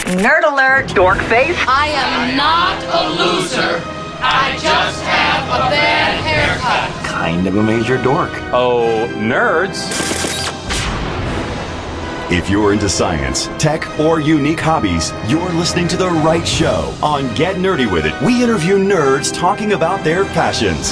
Nerd alert! Dork face! I am not a loser. I just have a bad haircut. Kind of a major dork. Oh, nerds. If you're into science, tech, or unique hobbies, you're listening to the right show. On Get Nerdy With It, we interview nerds talking about their passions.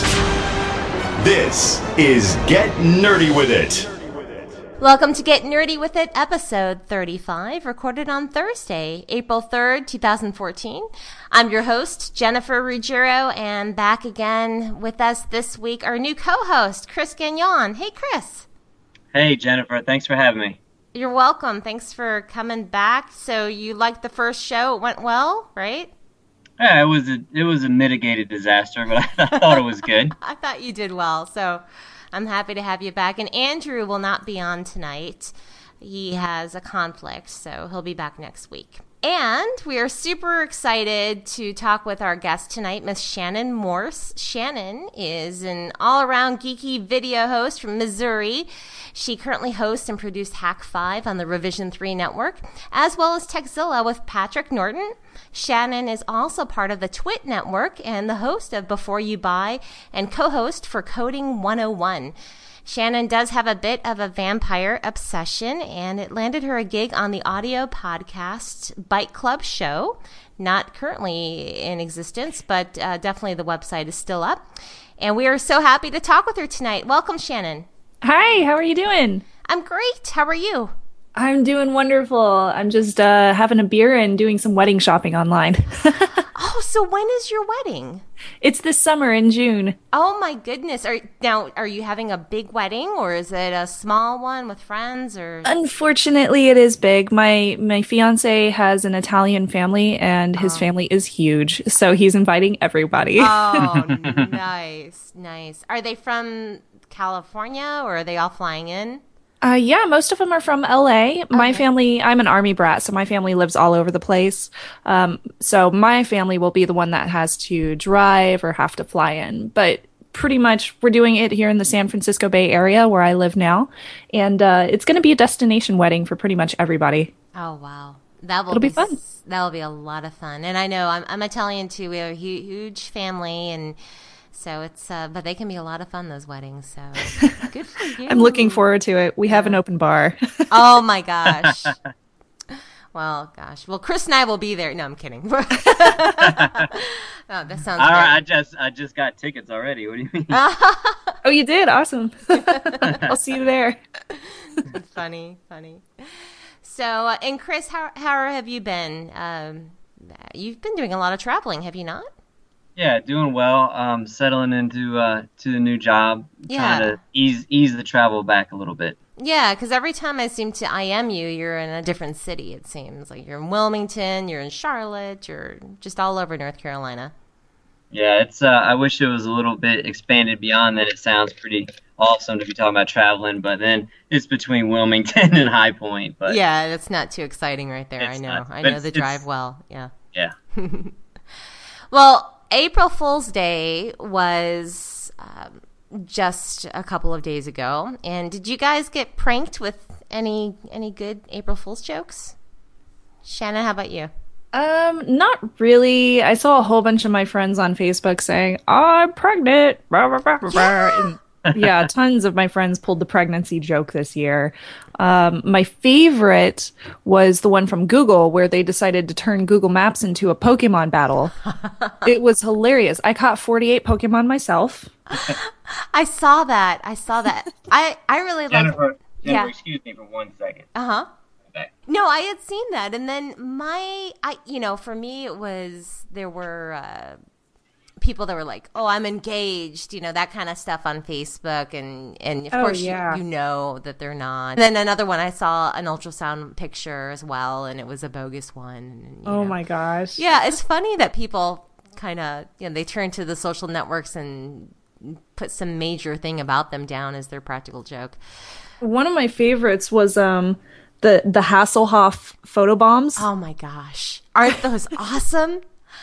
This is Get Nerdy With It. Welcome to Get Nerdy With It, episode 35, recorded on Thursday, April 3rd, 2014. I'm your host, Jennifer Ruggiero, and back again with us this week, our new co-host, Chris Gagnon. Hey, Chris. Hey, Jennifer. Thanks for having me. You're welcome. Thanks for coming back. So you liked the first show. It went well, right? Yeah, it was a mitigated disaster, but I thought it was good. I thought you did well, so I'm happy to have you back. And Andrew will not be on tonight. He has a conflict, so he'll be back next week. And we are super excited to talk with our guest tonight, Miss Shannon Morse. Shannon is an all-around geeky video host from Missouri. She currently hosts and produced Hack 5 on the Revision 3 network, as well as Techzilla with Patrick Norton. Shannon is also part of the Twit network and the host of Before You Buy and co-host for Coding 101. Shannon does have a bit of a vampire obsession, and it landed her a gig on the audio podcast Bike Club show. Not currently in existence, but definitely the website is still up. And we are so happy to talk with her tonight. Welcome, Shannon. Hi, how are you doing? I'm great. How are you? I'm doing wonderful. I'm just having a beer and doing some wedding shopping online. Oh, so when is your wedding? It's this summer in June. Oh my goodness. Are you having a big wedding, or is it a small one with friends, or? Unfortunately, it is big. My fiance has an Italian family, and his family is huge, so he's inviting everybody. Oh, nice. Are they from California, or are they all flying in? Yeah, most of them are from LA. My family, I'm an Army brat, so my family lives all over the place. So my family will be the one that has to drive or have to fly in. But pretty much we're doing it here in the San Francisco Bay Area where I live now. And it's going to be a destination wedding for pretty much everybody. Oh, wow. It'll be fun. That'll be a lot of fun. And I know I'm Italian too. We have a huge family, and so it's, but they can be a lot of fun, those weddings. So good for you. I'm looking forward to it. We have an open bar. Oh my gosh. Well, Chris and I will be there. No, I'm kidding. Oh, that sounds all right. great. I just got tickets already. What do you mean? Oh, you did? Awesome. I'll see you there. Funny. So, and Chris, how have you been? You've been doing a lot of traveling, have you not? Yeah, doing well. Settling into to the new job. Yeah. Trying to ease the travel back a little bit. Yeah, because every time I seem to IM you, you're in a different city, it seems. Like you're in Wilmington, you're in Charlotte, you're just all over North Carolina. Yeah, it's. I wish it was a little bit expanded beyond that. It sounds pretty awesome to be talking about traveling, but then it's between Wilmington and High Point. But yeah, that's not too exciting right there. I know. I know the drive well. Yeah. Yeah. Well, April Fool's Day was just a couple of days ago, and did you guys get pranked with any good April Fool's jokes? Shannon, how about you? Not really. I saw a whole bunch of my friends on Facebook saying, I'm pregnant. And, yeah, tons of my friends pulled the pregnancy joke this year. My favorite was the one from Google where they decided to turn Google Maps into a Pokemon battle. It was hilarious. I caught 48 Pokemon myself. I saw that. I really Jennifer, yeah. Excuse me for 1 second. Uh-huh. Okay. No, I had seen that. And then for me, there were people that were like, oh, I'm engaged, that kind of stuff on Facebook. And of course, yeah. you know that they're not. And then another one, I saw an ultrasound picture as well, and it was a bogus one. And, my gosh. Yeah, it's funny that people kind of, they turn to the social networks and put some major thing about them down as their practical joke. One of my favorites was the Hasselhoff photobombs. Oh my gosh. Aren't those awesome?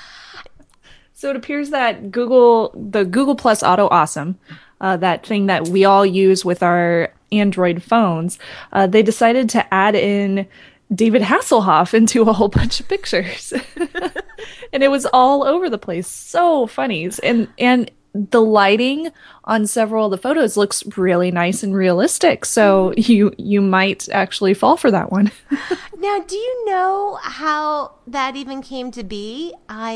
So it appears that the Google Plus Auto Awesome, that thing that we all use with our Android phones, they decided to add in David Hasselhoff into a whole bunch of pictures. And it was all over the place. So funny. And the lighting on several of the photos looks really nice and realistic. So you might actually fall for that one. Now, do you know how that even came to be?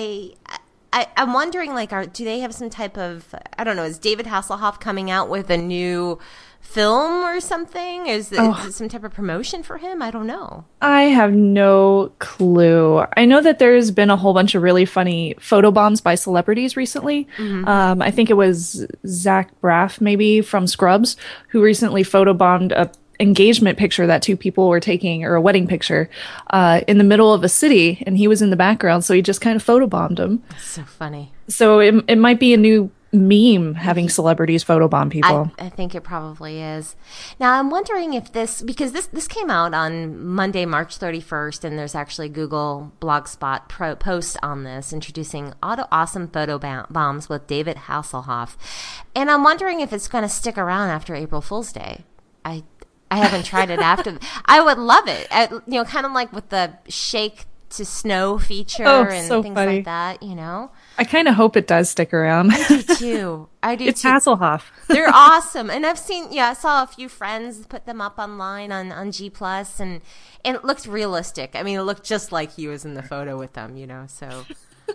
I'm wondering, like, do they have some type of, I don't know, is David Hasselhoff coming out with a new film or something? Is it some type of promotion for him? I don't know. I have no clue. I know that there's been a whole bunch of really funny photobombs by celebrities recently. Mm-hmm. I think it was Zach Braff, maybe, from Scrubs, who recently photobombed a engagement picture that two people were taking, or a wedding picture, in the middle of a city, and he was in the background, so he just kind of photobombed him. That's so funny. So it might be a new meme, having celebrities photobomb people. I think it probably is. Now, I'm wondering if because this came out on Monday, March 31st, and there's actually Google Blogspot post on this introducing awesome photo bombs with David Hasselhoff. And I'm wondering if it's going to stick around after April Fool's Day. I haven't tried it after. I would love it. Kind of like with the Shake to Snow feature and so things funny. like that, I kind of hope it does stick around. I do too. It's Hasselhoff. They're awesome. And I saw a few friends put them up online on G+, and it looked realistic. I mean, it looked just like he was in the photo with them, so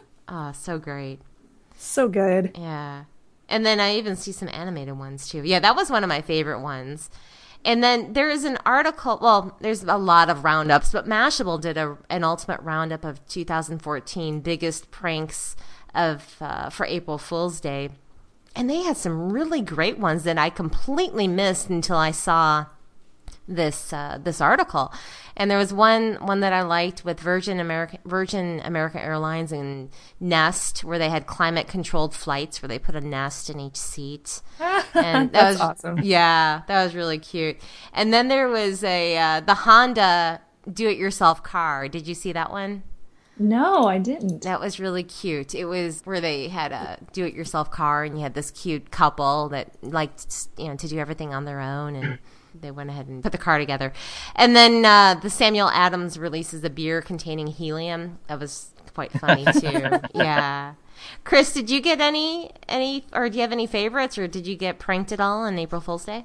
so great. So good. Yeah. And then I even see some animated ones too. Yeah, that was one of my favorite ones. And then there is an article, well, there's a lot of roundups, but Mashable did an ultimate roundup of 2014 biggest pranks for April Fool's Day. And they had some really great ones that I completely missed until I saw this article. And there was one that I liked with Virgin America Airlines and Nest, where they had climate controlled flights where they put a nest in each seat. And that was awesome. Yeah, that was really cute. And then there was the Honda do-it-yourself car. Did you see that one? No, I didn't. That was really cute. It was where they had a do-it-yourself car, and you had this cute couple that liked, to do everything on their own, and they went ahead and put the car together. And then the Samuel Adams releases a beer containing helium. That was quite funny too. Yeah. Chris, did you get any, or do you have any favorites, or did you get pranked at all on April Fool's Day?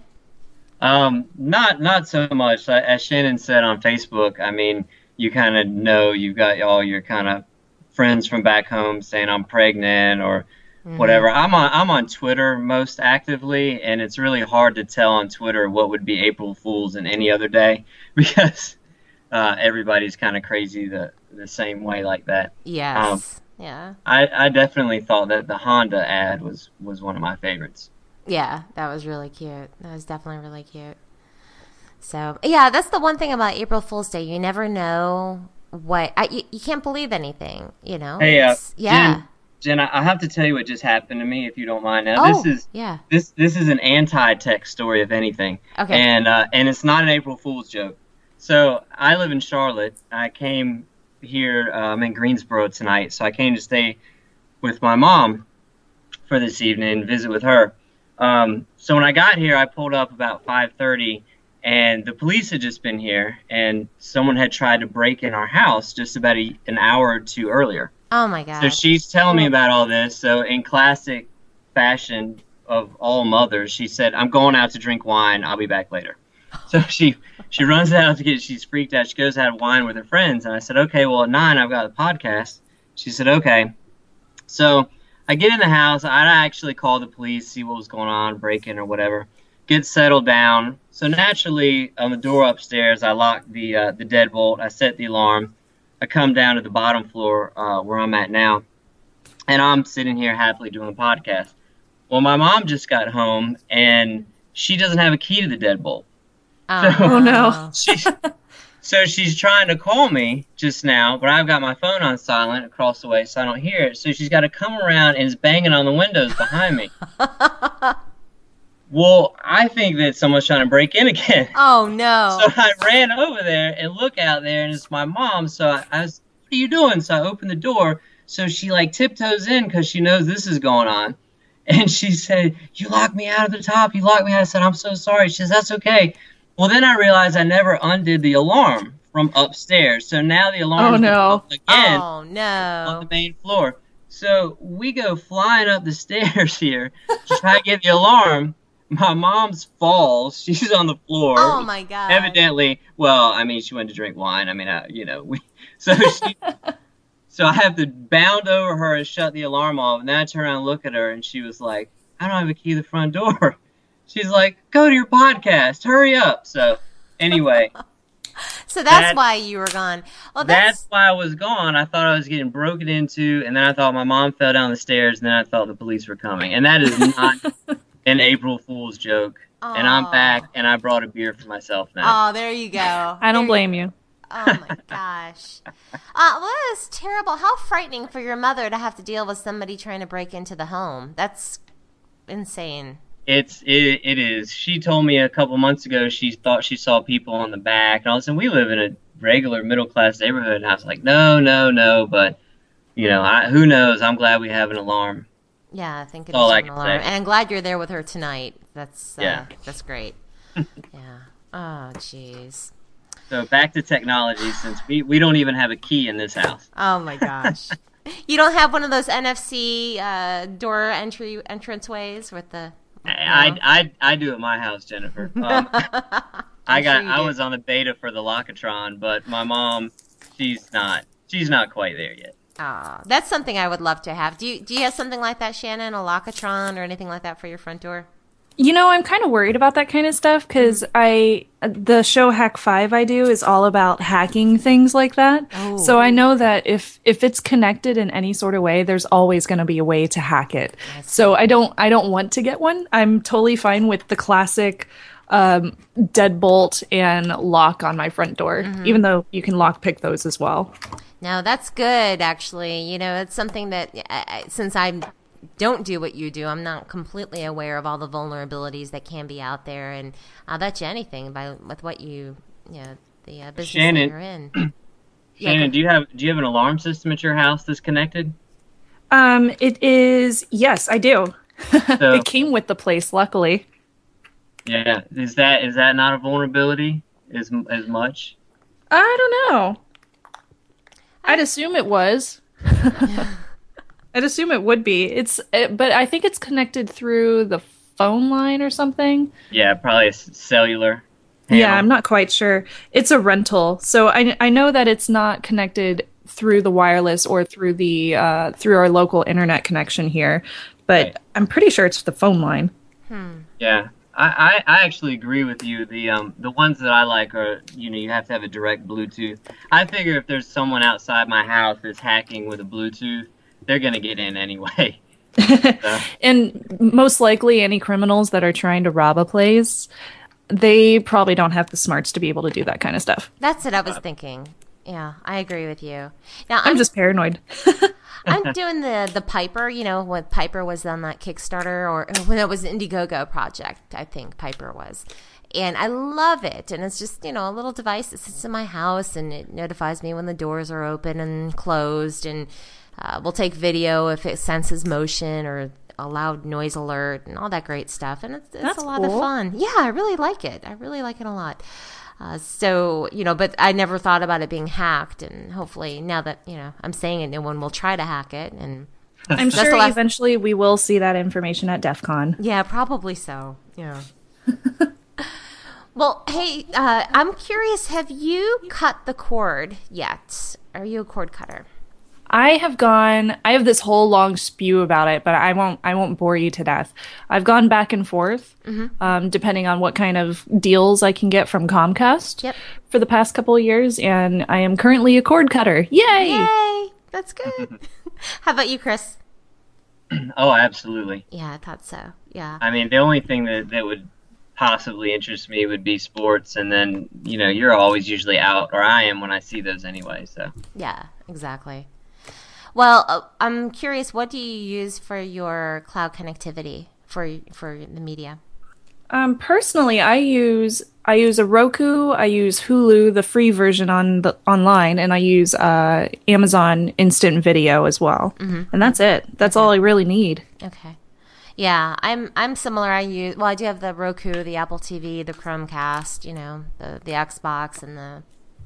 Not so much. As Shannon said on Facebook, I mean, you kind of know you've got all your kind of friends from back home saying I'm pregnant or whatever. I'm on Twitter most actively, and it's really hard to tell on Twitter what would be April Fool's in any other day because everybody's kind of crazy the same way like that. Yes. Yeah. I definitely thought that the Honda ad was one of my favorites. Yeah, that was really cute. That was definitely really cute. So, yeah, that's the one thing about April Fool's Day. You never know you can't believe anything, Hey, Jen, I have to tell you what just happened to me, if you don't mind. Now, this is an anti-tech story, if anything. Okay. And it's not an April Fool's joke. So I live in Charlotte. I came here. I'm in Greensboro tonight, so I came to stay with my mom for this evening and visit with her. So when I got here, I pulled up about 5:30, and the police had just been here, and someone had tried to break in our house just about an hour or two earlier. Oh, my God. So she's telling me about all this. So in classic fashion of all mothers, she said, I'm going out to drink wine. I'll be back later. So she runs out she's freaked out. She goes to have wine with her friends. And I said, okay, well, at 9, I've got a podcast. She said, okay. So I get in the house. I actually called the police, see what was going on, break in or whatever. Get settled down. So naturally, on the door upstairs, I lock the deadbolt. I set the alarm. I come down to the bottom floor where I'm at now, and I'm sitting here happily doing the podcast. Well, my mom just got home, and she doesn't have a key to the deadbolt. Oh, no. So she's trying to call me just now, but I've got my phone on silent across the way, so I don't hear it. So she's got to come around and is banging on the windows behind me. Well, I think that someone's trying to break in again. Oh, no. So I ran over there and look out there, and it's my mom. So I was, what are you doing? So I opened the door. So she tiptoes in because she knows this is going on. And she said, you locked me out of the top. You locked me out. I said, I'm so sorry. She says, that's okay. Well, then I realized I never undid the alarm from upstairs. So now the alarm again Oh, no. on the main floor. So we go flying up the stairs here to try to get the alarm. My mom's falls. She's on the floor. Oh, my God. Evidently, well, I mean, she went to drink wine. I mean, so I have to bound over her and shut the alarm off. And then I turn around and look at her, and she was like, I don't have a key to the front door. She's like, go to your podcast. Hurry up. So anyway. So that's why you were gone. Well, that's why I was gone. I thought I was getting broken into, and then I thought my mom fell down the stairs, and then I thought the police were coming. And that is not an April Fool's joke. Aww. And I'm back, and I brought a beer for myself now. Oh, there you go. I don't blame you. Oh, my gosh. Well, that is terrible. How frightening for your mother to have to deal with somebody trying to break into the home. That's insane. It is. She told me a couple months ago she thought she saw people on the back, and all of a sudden we live in a regular middle class neighborhood, and I was like, no, but who knows? I'm glad we have an alarm. Yeah, I think it's all an alarm, and I'm glad you're there with her tonight. That's great. Yeah. Oh, jeez. So back to technology, since we don't even have a key in this house. Oh my gosh. You don't have one of those NFC door entranceways with the. No. I do at my house, Jennifer. I was on the beta for the Lockatron, but my mom, she's not quite there yet. That's something I would love to have. Do you have something like that, Shannon? A Lockatron or anything like that for your front door? I'm kind of worried about that kind of stuff because the show Hack 5 I do is all about hacking things like that. Oh. So I know that if it's connected in any sort of way, there's always going to be a way to hack it. So I don't want to get one. I'm totally fine with the classic deadbolt and lock on my front door, even though you can lockpick those as well. No, that's good, actually. It's something that since I don't do what you do, I'm not completely aware of all the vulnerabilities that can be out there, and I'll bet you anything with what the business Shannon, that you're in. Shannon, do you have an alarm system at your house that's connected? It is. Yes, I do. So, it came with the place, luckily. Yeah, is that not a vulnerability as much? I don't know. I'd assume it was. I'd assume it would be. But I think it's connected through the phone line or something. Yeah, probably a cellular panel. Yeah, I'm not quite sure. It's a rental, so I know that it's not connected through the wireless or through the through our local internet connection here. But right. I'm pretty sure it's the phone line. Yeah, I actually agree with you. The ones that I like are you have to have a direct Bluetooth. I figure if there's someone outside my house that's hacking with a Bluetooth, they're going to get in anyway. So. And most likely any criminals that are trying to rob a place, they probably don't have the smarts to be able to do that kind of stuff. That's what I was thinking. Yeah, I agree with you. Now I'm just paranoid. I'm doing the Piper, when Piper was on that Kickstarter, or when it was the Indiegogo project, I think Piper was. And I love it. And it's just, a little device that sits in my house, and it notifies me when the doors are open and closed, and we'll take video if it senses motion or a loud noise alert and all that great stuff. And it's a lot of fun. Yeah, I really like it. I really like it a lot. But I never thought about it being hacked. And hopefully now that, I'm saying it, no one will try to hack it. And I'm sure eventually we will see that information at DEF CON. Yeah, probably so. Yeah. Well, hey, I'm curious, have you cut the cord yet? Are you a cord cutter? I have this whole long spew about it, but I won't bore you to death. I've gone back and forth, depending on what kind of deals I can get from Comcast for the past couple of years, and I am currently a cord cutter. Yay! Yay! That's good. How about you, Chris? Oh, absolutely. Yeah, I thought so. Yeah. I mean, the only thing that would possibly interest me would be sports, and then, you're always usually out, or I am when I see those anyway, so. Yeah, exactly. Well, I'm curious, what do you use for your cloud connectivity for the media? Personally, I use a Roku, I use Hulu, the free version online, and I use Amazon Instant Video as well. And that's it. That's all I really need. Okay. Yeah, I'm similar. I do have the Roku, the Apple TV, the Chromecast, the Xbox and the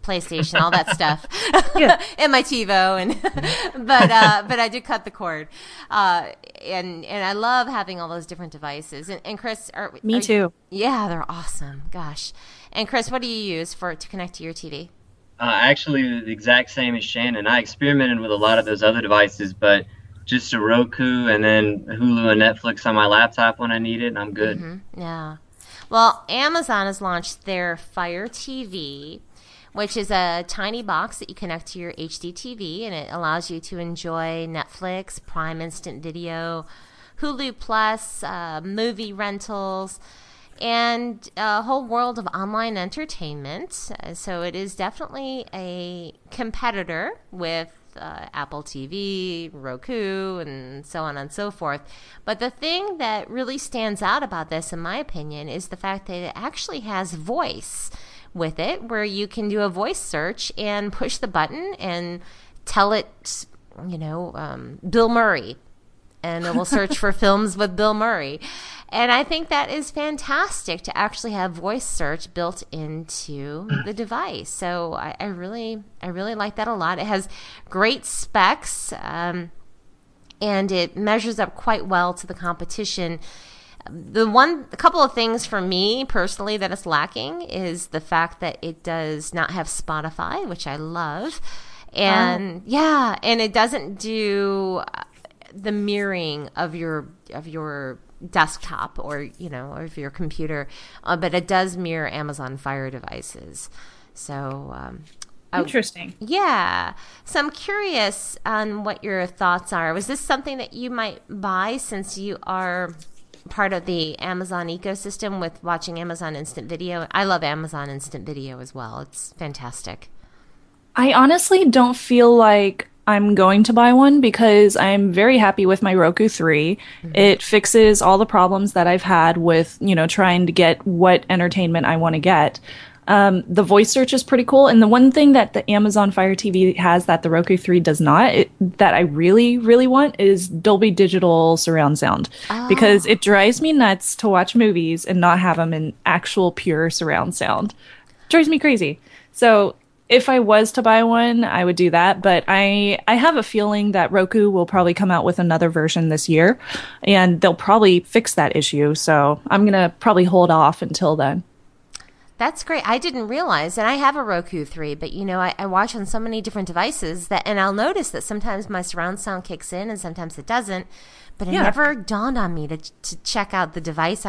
PlayStation, all that stuff, Yeah. and my TiVo, and but I did cut the cord, and I love having all those different devices. And Chris, Me too. Yeah, they're awesome. Gosh, and Chris, what do you use to connect to your TV? Actually, the exact same as Shannon. I experimented with a lot of those other devices, but just a Roku and then Hulu and Netflix on my laptop when I need it, and I'm good. Mm-hmm. Yeah. Well, Amazon has launched their Fire TV, which is a tiny box that you connect to your HD TV, and it allows you to enjoy Netflix, Prime Instant Video, Hulu Plus, movie rentals, and a whole world of online entertainment. So it is definitely a competitor with Apple TV, Roku, and so on and so forth. But the thing that really stands out about this, in my opinion, is the fact that it actually has voice with it, where you can do a voice search and push the button and tell it, Bill Murray, and it will search for films with Bill Murray. And I think that is fantastic to actually have voice search built into the device. So I really like that a lot. It has great specs, and it measures up quite well to the competition. A couple of things for me personally that it's lacking is the fact that it does not have Spotify, which I love. And and it doesn't do the mirroring of your desktop or of your computer, but it does mirror Amazon Fire devices. So Interesting. Yeah. So I'm curious on what your thoughts are. Was this something that you might buy since you are part of the Amazon ecosystem with watching Amazon Instant Video? I love Amazon Instant Video as well. It's fantastic. I honestly don't feel like I'm going to buy one because I'm very happy with my Roku 3. Mm-hmm. It fixes all the problems that I've had with, trying to get what entertainment I want to get. The voice search is pretty cool. And the one thing that the Amazon Fire TV has that the Roku 3 does not, that I really, really want, is Dolby Digital surround sound. Oh. Because it drives me nuts to watch movies and not have them in actual pure surround sound. It drives me crazy. So if I was to buy one, I would do that. But I have a feeling that Roku will probably come out with another version this year, and they'll probably fix that issue. So I'm going to probably hold off until then. That's great. I didn't realize, and I have a Roku 3, but I watch on so many different devices and I'll notice that sometimes my surround sound kicks in and sometimes it doesn't. But it never dawned on me to check out the device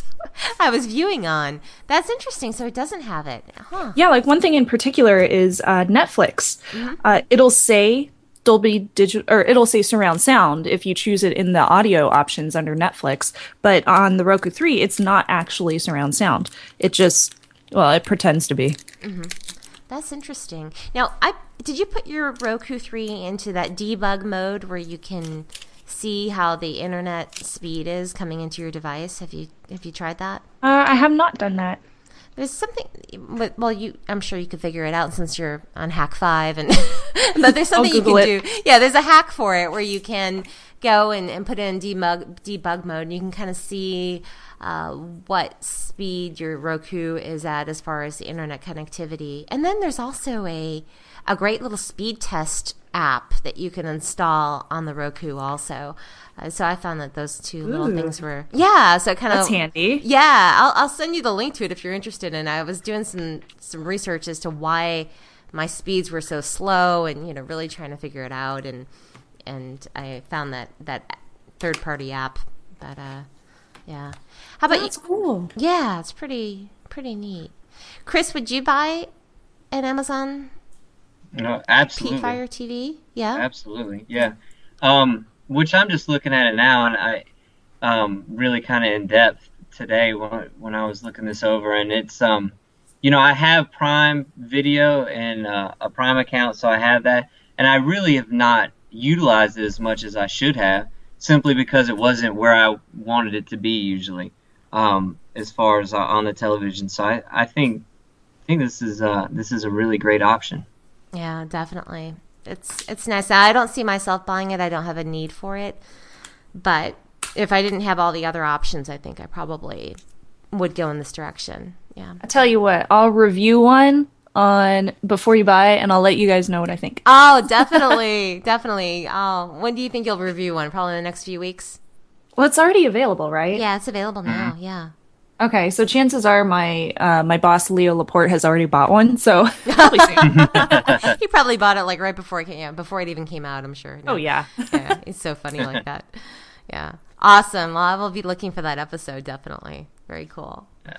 I was viewing on. That's interesting. So it doesn't have it. Huh. Yeah, like one thing in particular is Netflix. Mm-hmm. It'll say Dolby Digital, or it'll say surround sound if you choose it in the audio options under Netflix. But on the Roku 3, it's not actually surround sound. It just, it pretends to be. Mm-hmm. That's interesting. Now, did you put your Roku 3 into that debug mode where you can see how the internet speed is coming into your device? Have you tried that? I have not done that. There's something. I'm sure you could figure it out since you're on Hack 5, but there's something you can do. Yeah, there's a hack for it where you can go and put it in debug mode, and you can kind of see what speed your Roku is at as far as the internet connectivity. And then there's also a great little speed test app that you can install on the Roku also. So I found that those two little things were, so kind of. That's handy. Yeah, I'll send you the link to it if you're interested. And I was doing some research as to why my speeds were so slow and, really trying to figure it out. And I found that third-party app. But, yeah. How about That's cool. Yeah, it's pretty neat. Chris, would you buy an Amazon No, absolutely. Fire TV? Yeah? Absolutely, yeah. Which I'm just looking at it now, and I really kind of in depth today when I was looking this over, and it's I have Prime Video and a Prime account, so I have that, and I really have not utilized it as much as I should have, simply because it wasn't where I wanted it to be usually, as far as on the television. So I think this is a really great option. Yeah, definitely. It's nice. I don't see myself buying it. I don't have a need for it. But if I didn't have all the other options, I think I probably would go in this direction. Yeah. I tell you what, I'll review one on before you buy, and I'll let you guys know what I think. Oh, definitely, definitely. Oh, when do you think you'll review one? Probably in the next few weeks. Well, it's already available, right? Yeah, it's available now. Yeah. Okay, so chances are my boss Leo Laporte has already bought one, so probably soon. He probably bought it like right before it came, yeah, before it even came out. I'm sure. No. Oh yeah. Yeah, he's so funny like that. Yeah, awesome. Well, I will be looking for that episode definitely. Very cool. Yeah.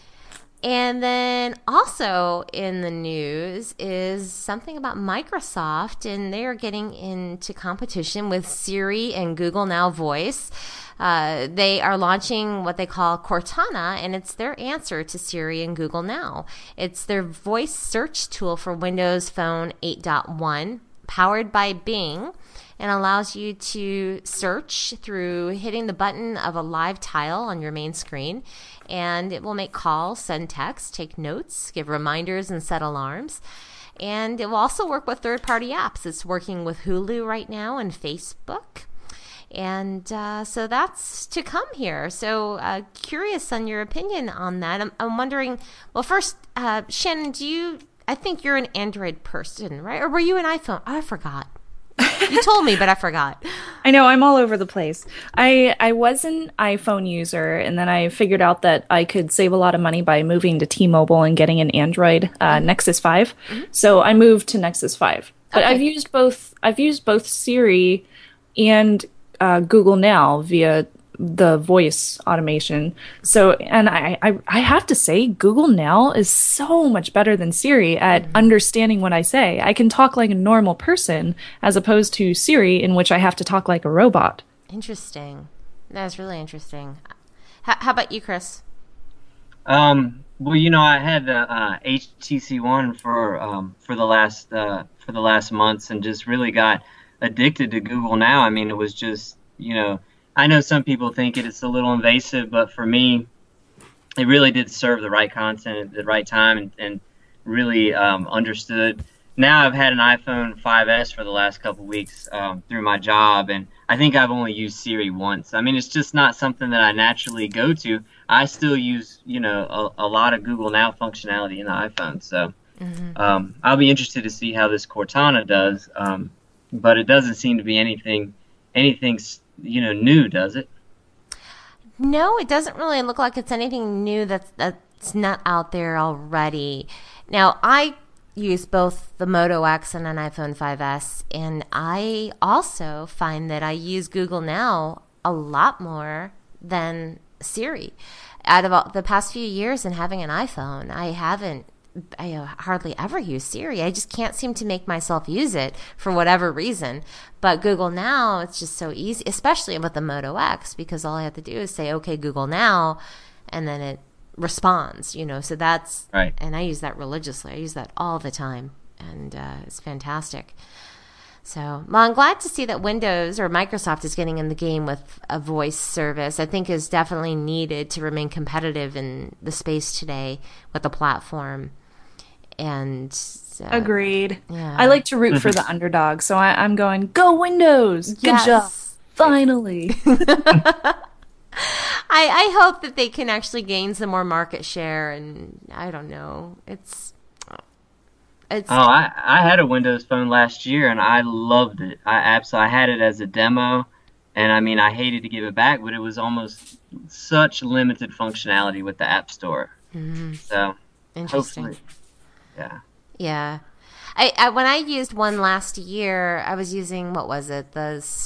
And then also in the news is something about Microsoft, and they are getting into competition with Siri and Google Now Voice. They are launching what they call Cortana, and it's their answer to Siri and Google Now. It's their voice search tool for Windows Phone 8.1, powered by Bing, and allows you to search through hitting the button of a live tile on your main screen. And it will make calls, send texts, take notes, give reminders, and set alarms. And it will also work with third-party apps. It's working with Hulu right now and Facebook. And so that's to come here. So curious on your opinion on that. I'm wondering, well, first, Shannon, I think you're an Android person, right? Or were you an iPhone? Oh, I forgot. You told me, but I forgot. I know, I'm all over the place. I was an iPhone user, and then I figured out that I could save a lot of money by moving to T-Mobile and getting an Android Nexus 5. Mm-hmm. So I moved to Nexus 5. But Okay. I've used both Siri and Google Now via the voice automation. So, and I have to say, Google Now is so much better than Siri at understanding what I say. I can talk like a normal person as opposed to Siri, in which I have to talk like a robot. Interesting. That's really interesting. How about you, Chris? Well, I had the HTC One for the last months, and just really got addicted to Google Now. I mean, it was just, I know some people think it's a little invasive, but for me, it really did serve the right content at the right time, and really understood. Now I've had an iPhone 5S for the last couple weeks through my job, and I think I've only used Siri once. I mean, it's just not something that I naturally go to. I still use, a lot of Google Now functionality in the iPhone. So I'll be interested to see how this Cortana does, but it doesn't seem to be anything new, does it? No, it doesn't really look like it's anything new that's not out there already. Now, I use both the Moto X and an iPhone 5S, and I also find that I use Google Now a lot more than Siri. Out of all the past few years and having an iPhone, I hardly ever use Siri. I just can't seem to make myself use it for whatever reason. But Google Now, it's just so easy, especially with the Moto X, because all I have to do is say, okay, Google Now, and then it responds, so that's right. And I use that religiously. I use that all the time, and it's fantastic. So, well, I'm glad to see that Windows or Microsoft is getting in the game with a voice service. I think is definitely needed to remain competitive in the space today with the platform. And Agreed. Yeah. I like to root for the underdog, so I'm going, go Windows! Good Yes. job! Finally! I hope that they can actually gain some more market share, and I don't know. It's I had a Windows phone last year, and I loved it. I had it as a demo, and I mean, I hated to give it back, but it was almost such limited functionality with the App Store. Mm-hmm. So interesting. Hopefully, yeah. Yeah. I when I used one last year, I was using, what was it?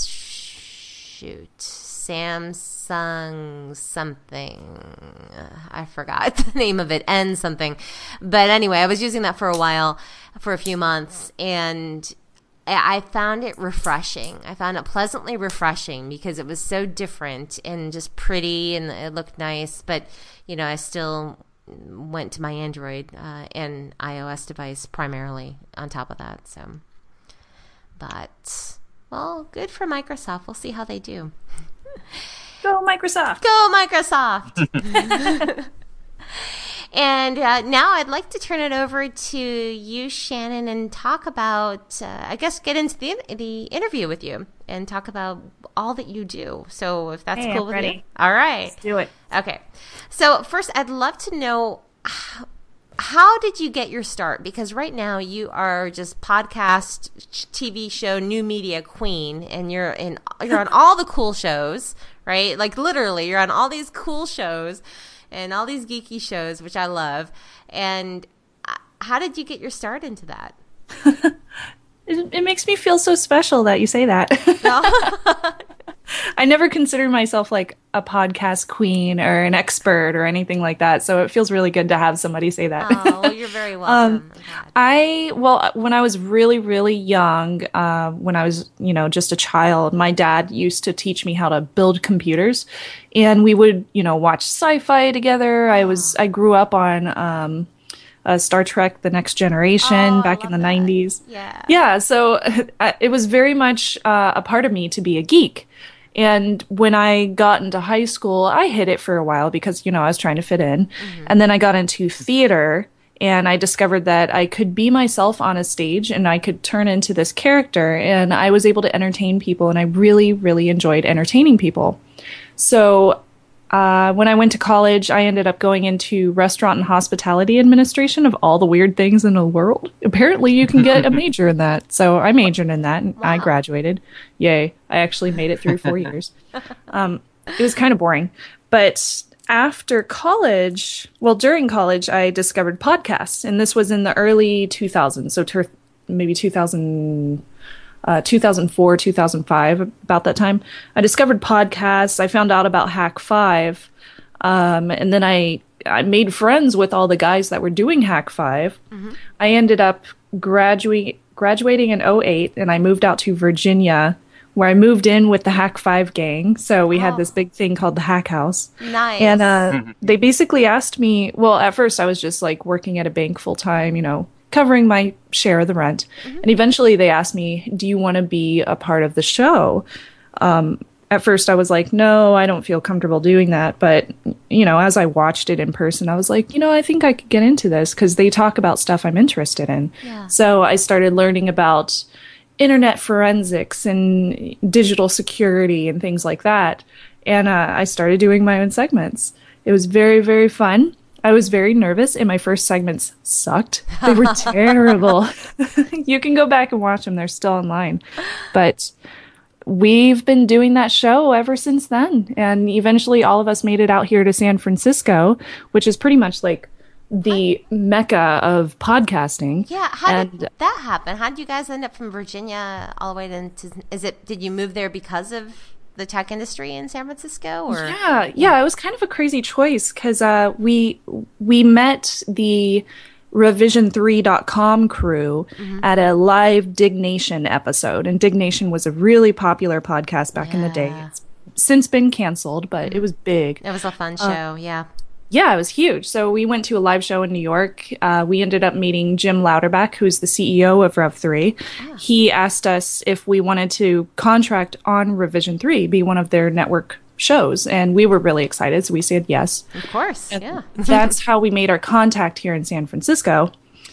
Samsung something. I forgot the name of it. N something. But anyway, I was using that for a while, for a few months, and I found it refreshing. I found it pleasantly refreshing because it was so different and just pretty, and it looked nice. But, I still went to my Android and iOS device primarily on top of that. So, but, well, good for Microsoft. We'll see how they do. Go Microsoft! Go Microsoft! And now I'd like to turn it over to you, Shannon, and talk about, get into the interview with you and talk about all that you do. So if that's cool I'm with ready. you. All right. Let's do it. Okay. So first, I'd love to know how did you get your start? Because right now you are just podcast, TV show, new media queen, and you're on all the cool shows, right? Like literally, you're on all these cool shows and all these geeky shows, which I love. And how did you get your start into that? It makes me feel so special that you say that. I never consider myself like a podcast queen or an expert or anything like that. So it feels really good to have somebody say that. Oh, well, you're very welcome. When I was really, really young, when I was, just a child, my dad used to teach me how to build computers, and we would, watch sci-fi together. I grew up on, Star Trek: The Next Generation back in the 90s. Yeah. So it was very much a part of me to be a geek. And when I got into high school, I hid it for a while because, I was trying to fit in. Mm-hmm. And then I got into theater, and I discovered that I could be myself on a stage and I could turn into this character, and I was able to entertain people, and I really, really enjoyed entertaining people. So when I went to college, I ended up going into restaurant and hospitality administration, of all the weird things in the world. Apparently, you can get a major in that. So I majored in that, and I graduated. Yay. I actually made it through 4 years. It was kind of boring. But after college, during college, I discovered podcasts. And this was in the early 2000s, so maybe 2004, 2005, about that time. I discovered podcasts. I found out about Hack5. And then I made friends with all the guys that were doing Hack5. Mm-hmm. I ended up graduating in 2008, and I moved out to Virginia, where I moved in with the Hack5 gang. So we had this big thing called the Hack House. Nice. And they basically asked me, at first I was just like working at a bank full time, covering my share of the rent. Mm-hmm. And eventually they asked me, do you want to be a part of the show? At first I was like, no, I don't feel comfortable doing that. But, as I watched it in person, I was like, I think I could get into this because they talk about stuff I'm interested in. Yeah. So I started learning about internet forensics and digital security and things like that. And I started doing my own segments. It was very, very fun. I was very nervous, and my first segments sucked. They were terrible. You can go back and watch them. They're still online. But we've been doing that show ever since then. And eventually all of us made it out here to San Francisco, which is pretty much like the mecca of podcasting. Yeah, how did that happen? How did you guys end up from Virginia all the way into? Did you move there because of the tech industry in San Francisco? Or yeah, it was kind of a crazy choice because we met the Revision3.com crew at a live Dignation episode, and Dignation was a really popular podcast back in the day. It's since been canceled, but it was big. It was a fun show. Yeah, it was huge. So we went to a live show in New York. We ended up meeting Jim Louderback, who's the CEO of Rev3. He asked us if we wanted to contract on Revision 3, be one of their network shows. And we were really excited, so we said yes. Of course, and that's how we made our contact here in San Francisco.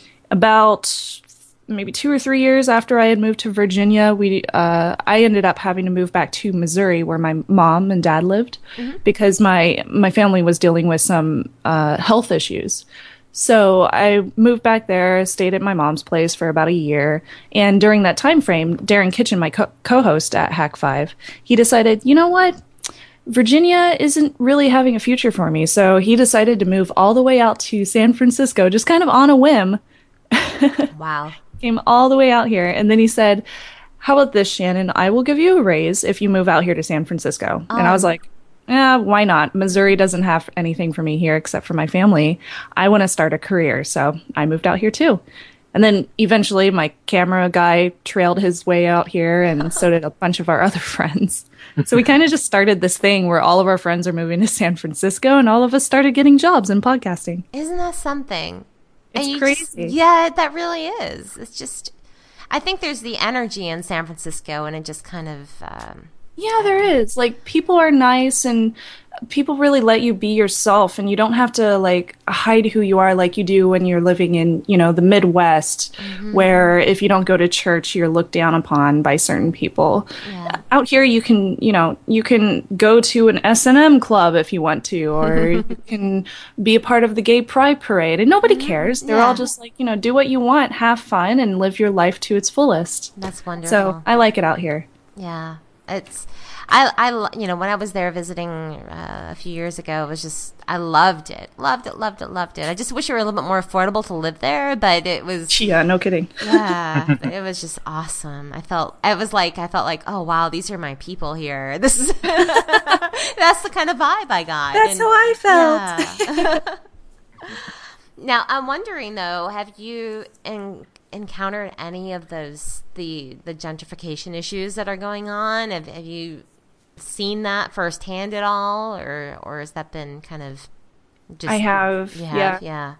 About maybe 2 or 3 years after I had moved to Virginia, I ended up having to move back to Missouri, where my mom and dad lived, because my family was dealing with some health issues. So I moved back there, stayed at my mom's place for about a year, and during that time frame, Darren Kitchen, my co-host at Hack5, he decided, you know what? Virginia isn't really having a future for me, so he decided to move all the way out to San Francisco, just kind of on a whim. Wow. Came all the way out here, and then he said, how about this, Shannon? I will give you a raise if you move out here to San Francisco. And I was like, why not? Missouri doesn't have anything for me here except for my family. I want to start a career, so I moved out here too. And then eventually my camera guy trailed his way out here, and so did a bunch of our other friends. So we kind of just started this thing where all of our friends are moving to San Francisco, and all of us started getting jobs in podcasting. Isn't that something? It's crazy. That really is. It's just, I think there's the energy in San Francisco, and it just kind of... Yeah, there is. Like, people are nice, and people really let you be yourself, and you don't have to like hide who you are like you do when you're living in, the Midwest, where if you don't go to church, you're looked down upon by certain people. Yeah. Out here, you can go to an S&M club if you want to, or you can be a part of the gay pride parade, and nobody cares. They're all just like, do what you want, have fun, and live your life to its fullest. That's wonderful. So I like it out here. Yeah, I when I was there visiting a few years ago, it was just, I loved it. Loved it. I just wish it were a little bit more affordable to live there, but it was. Yeah, no kidding. Yeah, it was just awesome. I felt like, oh wow, these are my people here. This is, that's the kind of vibe I got. That's how I felt. Yeah. Now, I'm wondering though, have you encountered any of those, the gentrification issues that are going on? Have you seen that firsthand at all, or has that been kind of just... I have, yeah.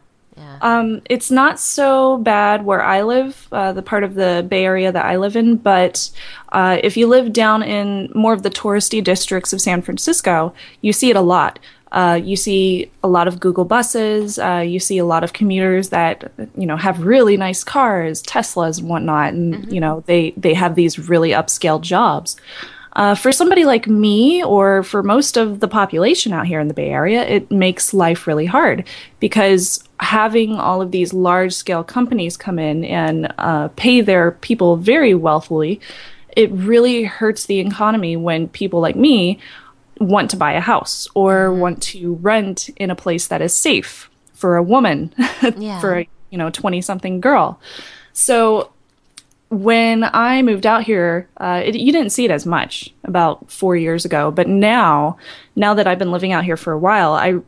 It's not so bad where I live, the part of the Bay Area that I live in, but if you live down in more of the touristy districts of San Francisco, you see it a lot. You see a lot of Google buses. You see a lot of commuters that, have really nice cars, Teslas and whatnot. And, they have these really upscale jobs. For somebody like me, or for most of the population out here in the Bay Area, it makes life really hard, because having all of these large-scale companies come in and pay their people very wealthily, it really hurts the economy when people like me want to buy a house or want to rent in a place that is safe for a woman, for a 20-something girl. So when I moved out here, you didn't see it as much about 4 years ago, but now that I've been living out here for a while,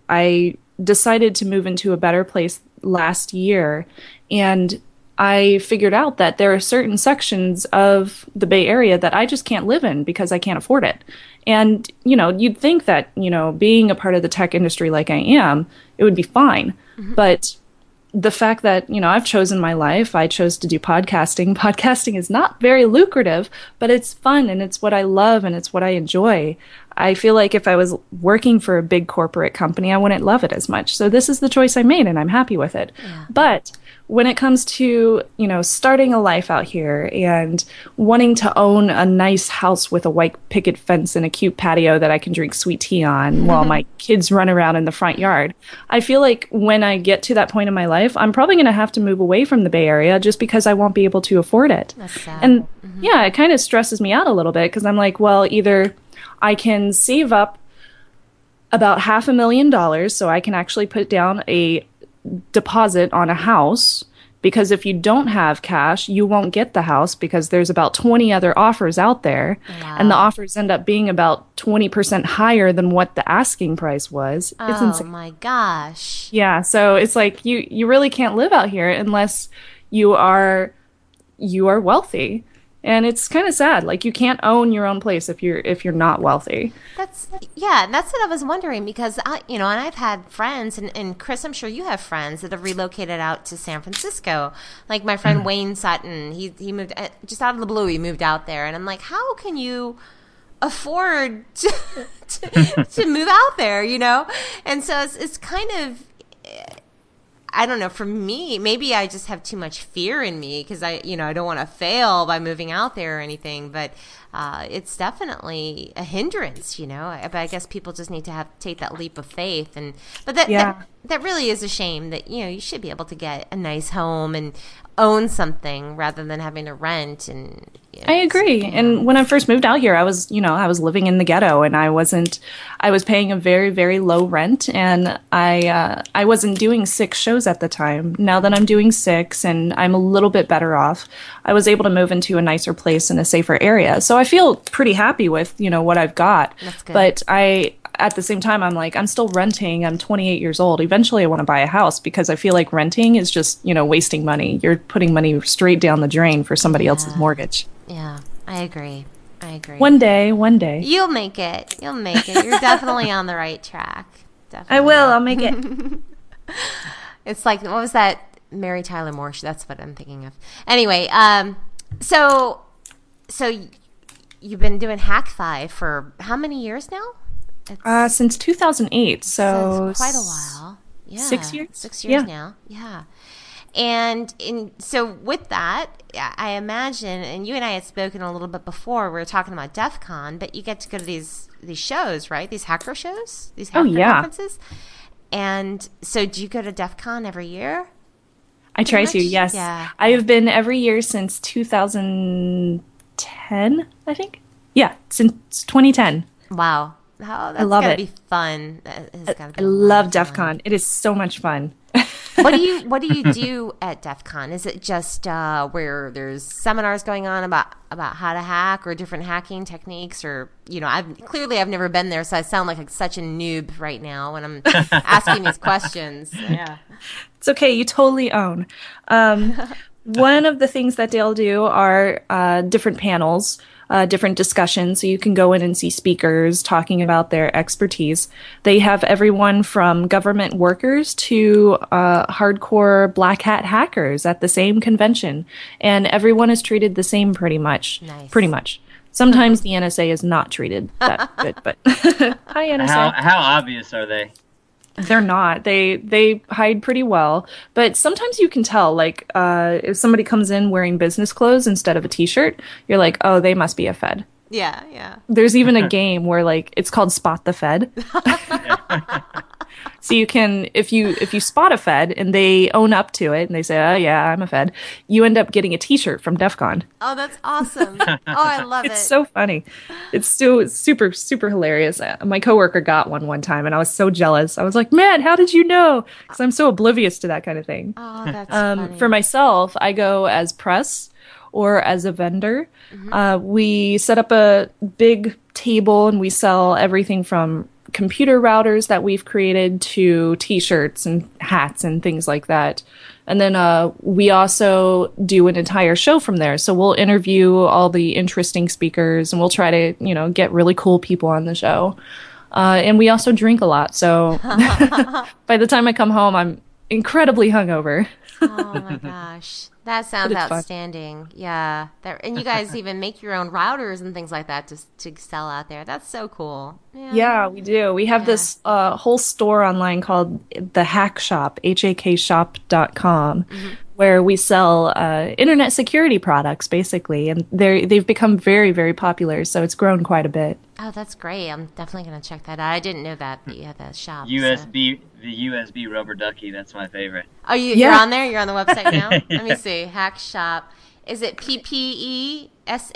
I decided to move into a better place last year, and I figured out that there are certain sections of the Bay Area that I just can't live in because I can't afford it. And, you'd think that, being a part of the tech industry like I am, it would be fine. But the fact that, I've chosen my life, I chose to do podcasting. Podcasting is not very lucrative, but it's fun and it's what I love and it's what I enjoy. I feel like if I was working for a big corporate company, I wouldn't love it as much. So this is the choice I made and I'm happy with it. Yeah. But when it comes to, starting a life out here and wanting to own a nice house with a white picket fence and a cute patio that I can drink sweet tea on while my kids run around in the front yard, I feel like when I get to that point in my life, I'm probably going to have to move away from the Bay Area just because I won't be able to afford it. That's sad. And yeah, it kind of stresses me out a little bit because I'm like, well, either I can save up about $500,000 so I can actually put down a deposit on a house, because if you don't have cash, you won't get the house because there's about 20 other offers out there. Wow. And the offers end up being about 20% higher than what the asking price was. It's insane. Oh my gosh. Yeah, so it's like you really can't live out here unless you are wealthy. And it's kind of sad. Like, you can't own your own place if you're not wealthy. That's what I was wondering, because and I've had friends, and Chris, I'm sure you have friends that have relocated out to San Francisco. Like my friend Wayne Sutton, he moved just out of the blue. He moved out there, and I'm like, how can you afford to move out there? And so it's kind of. I don't know, for me, maybe I just have too much fear in me because I don't want to fail by moving out there or anything, but it's definitely a hindrance, but I guess people just need to take that leap of faith. But that really is a shame that, you should be able to get a nice home and own something rather than having to rent. And I agree. And when I first moved out here, I was living in the ghetto, and I was paying a very, very low rent, and I wasn't doing 6 shows at the time. Now that I'm doing 6 and I'm a little bit better off, I was able to move into a nicer place in a safer area. So I feel pretty happy with, what I've got. That's good. But at the same time, I'm like, I'm still renting. I'm 28 years old. Eventually, I want to buy a house because I feel like renting is just, wasting money. You're putting money straight down the drain for somebody else's mortgage. Yeah, I agree. One day. You'll make it. You're definitely on the right track. Definitely. I will. I'll make it. It's like, what was that? Mary Tyler Moore. That's what I'm thinking of. Anyway, so you've been doing Hack5 for how many years now? Since 2008, so it's quite a while. Yeah, 6 years. 6 years now. Yeah. And so with that, I imagine, and you and I had spoken a little bit before, we were talking about DEF CON, but you get to go to these shows, right? These hacker shows? These hacker conferences? And so do you go to DEF CON every year? I try to, yes. Yeah. I have been every year since 2010, I think. Yeah, since 2010. Wow. That's love gotta it. be fun. That has gotta be I a love lot DEF of CON. fun. It is so much fun. What do you do at DEF CON? Is it just where there's seminars going on about how to hack or different hacking techniques, or I've never been there, so I sound like such a noob right now when I'm asking these questions. Yeah, it's okay. You totally own. One of the things that they'll do are different panels. Different discussions, so you can go in and see speakers talking about their expertise. They have everyone from government workers to hardcore black hat hackers at the same convention, and everyone is treated the same pretty much. Nice. Pretty much. Sometimes the NSA is not treated that good, but hi NSA. How obvious are they? They're not. They hide pretty well, but sometimes you can tell. Like if somebody comes in wearing business clothes instead of a t-shirt, you're like, oh, they must be a Fed. Yeah. There's even a game where it's called Spot the Fed. So you can, if you spot a Fed and they own up to it and they say, oh yeah, I'm a Fed, you end up getting a t-shirt from DEF CON. Oh, that's awesome. Oh, I love it. It's so funny. It's still super, super hilarious. My coworker got one time and I was so jealous. I was like, man, how did you know? Because I'm so oblivious to that kind of thing. Oh, that's funny. For myself, I go as press or as a vendor. We set up a big table and we sell everything from computer routers that we've created to t-shirts and hats and things like that. And then we also do an entire show from there. So we'll interview all the interesting speakers and we'll try to, get really cool people on the show. And we also drink a lot. So by the time I come home, I'm incredibly hungover. Oh my gosh. That sounds outstanding. Fun. Yeah. And you guys even make your own routers and things like that to sell out there. That's so cool. Yeah, we do. We have this whole store online called the Hack Shop, hakshop.com, where we sell internet security products, basically. And they've become very, very popular, so it's grown quite a bit. Oh, that's great. I'm definitely going to check that out. I didn't know that you had that shop. The USB rubber ducky, that's my favorite. Oh, you're on there? You're on the website now? Let me see. Hack Shop. Is it PPE,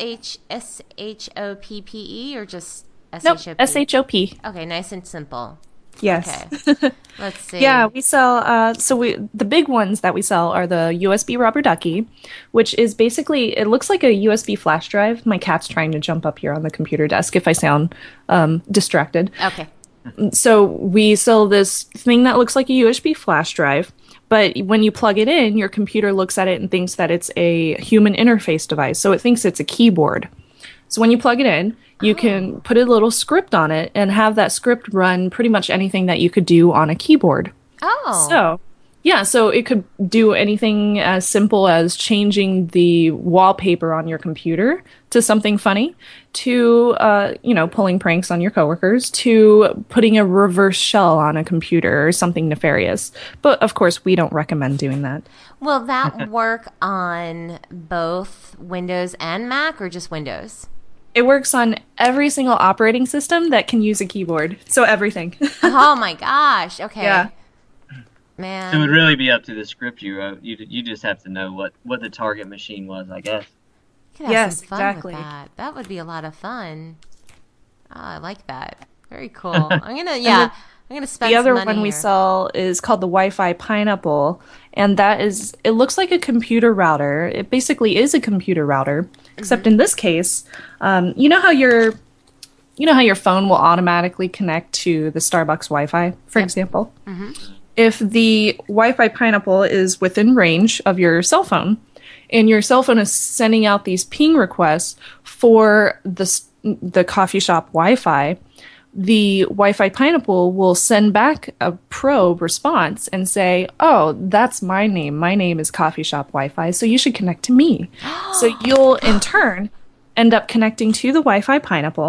SHOPPE, or just SHOP? Nope, SHOP. Okay, nice and simple. Yes. Okay. Let's see. Yeah, we sell, the big ones that we sell are the USB rubber ducky, which is basically, it looks like a USB flash drive. My cat's trying to jump up here on the computer desk if I sound distracted. Okay. So we sell this thing that looks like a USB flash drive, but when you plug it in, your computer looks at it and thinks that it's a human interface device. So it thinks it's a keyboard. So when you plug it in, you can put a little script on it and have that script run pretty much anything that you could do on a keyboard. Oh. So it could do anything as simple as changing the wallpaper on your computer to something funny, to, pulling pranks on your coworkers, to putting a reverse shell on a computer or something nefarious. But, of course, we don't recommend doing that. Will that work on both Windows and Mac or just Windows? It works on every single operating system that can use a keyboard. So everything. Oh, my gosh. Okay. Yeah. Man. So it would really be up to the script you wrote. You just have to know what the target machine was, I guess. You could have some fun exactly. with that. That would be a lot of fun. Oh, I like that. Very cool. I'm gonna spend the other some money one we here. sell is called the Wi-Fi Pineapple, and it looks like a computer router. It basically is a computer router, except in this case, you know how your phone will automatically connect to the Starbucks Wi-Fi, for example. If the Wi-Fi Pineapple is within range of your cell phone, and your cell phone is sending out these ping requests for the coffee shop Wi-Fi, the Wi-Fi Pineapple will send back a probe response and say, oh, that's my name. My name is Coffee Shop Wi-Fi, so you should connect to me. So you'll, in turn, end up connecting to the Wi-Fi Pineapple,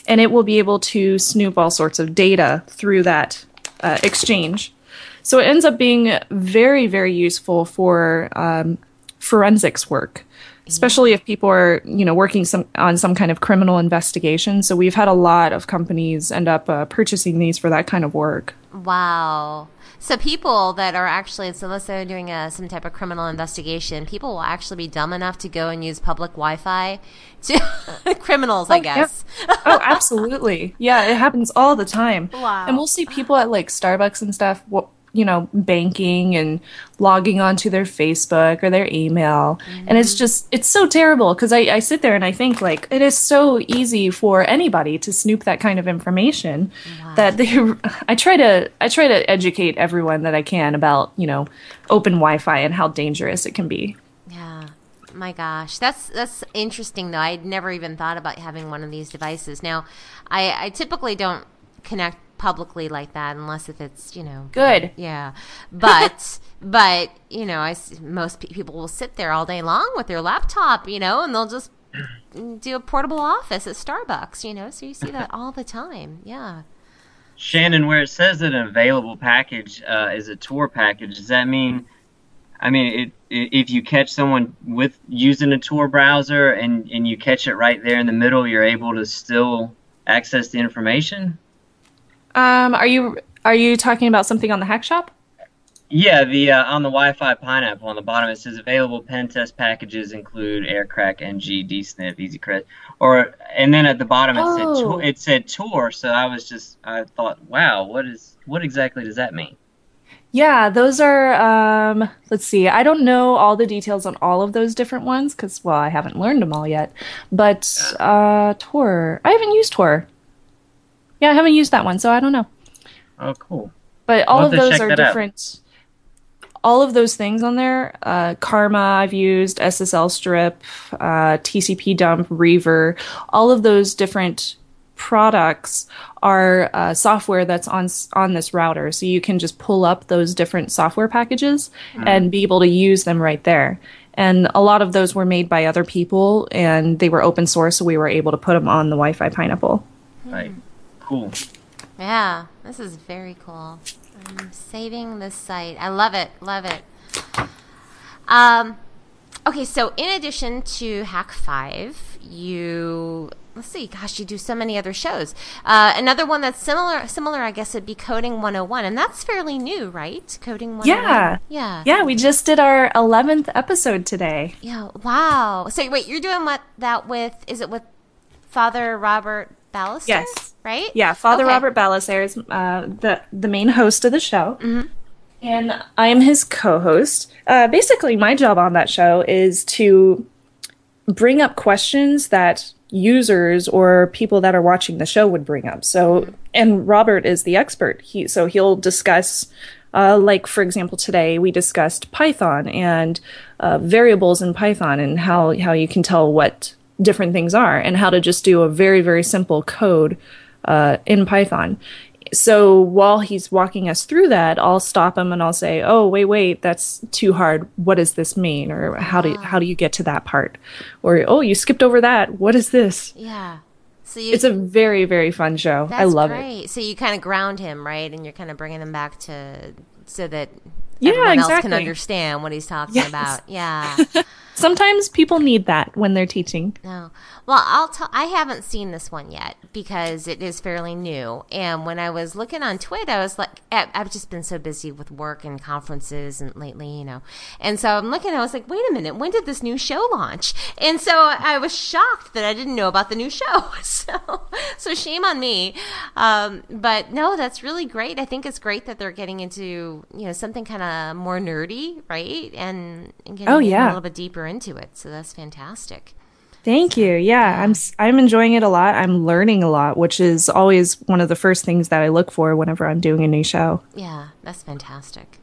and it will be able to snoop all sorts of data through that exchange. So it ends up being very, very useful for forensics work, especially if people are, working on some kind of criminal investigation. So we've had a lot of companies end up purchasing these for that kind of work. Wow. So people that are actually, so let's say they're doing some type of criminal investigation, people will actually be dumb enough to go and use public Wi-Fi to criminals, I guess. Yeah. Oh, absolutely. Yeah, it happens all the time. Wow. And we'll see people at like Starbucks and stuff, banking and logging onto their Facebook or their email. Mm-hmm. And it's so terrible because I sit there and I think like it is so easy for anybody to snoop that kind of information. Wow. That I try to educate everyone that I can about, open Wi-Fi and how dangerous it can be. Yeah. My gosh. That's interesting though. I'd never even thought about having one of these devices. Now, I typically don't connect publicly like that unless if it's good, yeah, but most people will sit there all day long with their laptop, and they'll just do a portable office at Starbucks, so you see that all the time. Yeah. Shannon, where it says that an available package is a Tor package, does that mean if you catch someone with using a Tor browser and you catch it right there in the middle, you're able to still access the information? Are you talking about something on the Hack Shop? Yeah, the on the Wi-Fi Pineapple on the bottom it says available pen test packages include Aircrack, NG, DSNF, EasyCred, and then at the bottom it said Tor. So I thought, wow, what exactly does that mean? Yeah, those are let's see. I don't know all the details on all of those different ones because I haven't learned them all yet. But Tor, I haven't used Tor. Yeah, I haven't used that one, so I don't know. Oh, cool. But all of those are different. All of those things on there, Karma I've used, SSL Strip, TCP Dump, Reaver, all of those different products are software that's on this router. So you can just pull up those different software packages and be able to use them right there. And a lot of those were made by other people, and they were open source, so we were able to put them on the Wi-Fi Pineapple. Right. Cool. Yeah, this is very cool. I'm saving this site. I love it. Love it. Okay, so in addition to Hack 5, you do so many other shows. Another one that's similar, I guess, would be Coding 101, and that's fairly new, right? Coding 101. Yeah, we just did our 11th episode today. Yeah, wow. So wait, you're doing is it with Father Robert Ballister? Yes. Right? Yeah, Father Robert Ballister is the main host of the show. Mm-hmm. And I am his co-host. Basically, my job on that show is to bring up questions that users or people that are watching the show would bring up. So, and Robert is the expert. He'll discuss, like, for example, today we discussed Python and variables in Python and how you can tell what different things are and how to just do a very, very simple code in Python. So while he's walking us through that, I'll stop him and I'll say, "Oh, wait, that's too hard. What does this mean?" Or how do you get to that part? Or, "Oh, you skipped over that. What is this?" Yeah. So it's a very, very fun show. I love it. So you kind of ground him, right? And you're kind of bringing him back so that Yeah, everyone exactly. else can understand what he's talking about. Yeah. Sometimes people need that when they're teaching. No. Well, I haven't seen this one yet because it is fairly new. And when I was looking on Twitter, I was like, I've just been so busy with work and conferences and lately, you know. And so I'm looking, I was like, wait a minute, when did this new show launch? And so I was shocked that I didn't know about the new show. So shame on me. But no, that's really great. I think it's great that they're getting into, you know, something kind of more nerdy, right? And getting a little bit deeper into it. So that's fantastic. Thank you. Yeah, I'm enjoying it a lot. I'm learning a lot, which is always one of the first things that I look for whenever I'm doing a new show. Yeah, that's fantastic.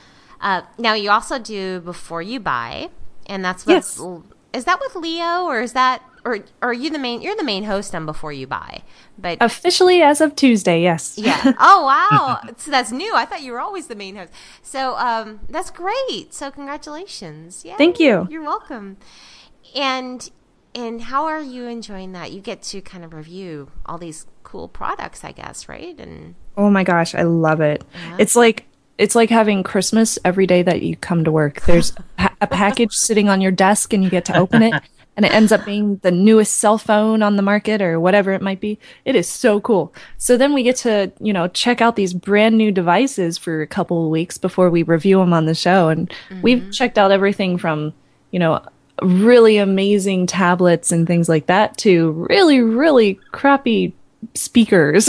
Now you also do Before You Buy, and that's yes. Is that with Leo, or is that or are you the main? You're the main host on Before You Buy, but officially as of Tuesday, yes. Yeah. Oh wow, so that's new. I thought you were always the main host. So that's great. So congratulations. Yeah. Thank you. You're welcome. And And how are you enjoying that? You get to kind of review all these cool products, I guess, right? And Oh my gosh, I love it. It's like having Christmas every day that you come to work. There's a package sitting on your desk and you get to open it and it ends up being the newest cell phone on the market or whatever it might be. It is so cool. So then we get to, check out these brand new devices for a couple of weeks before we review them on the show. And we've checked out everything from, really amazing tablets and things like that to really, really crappy speakers.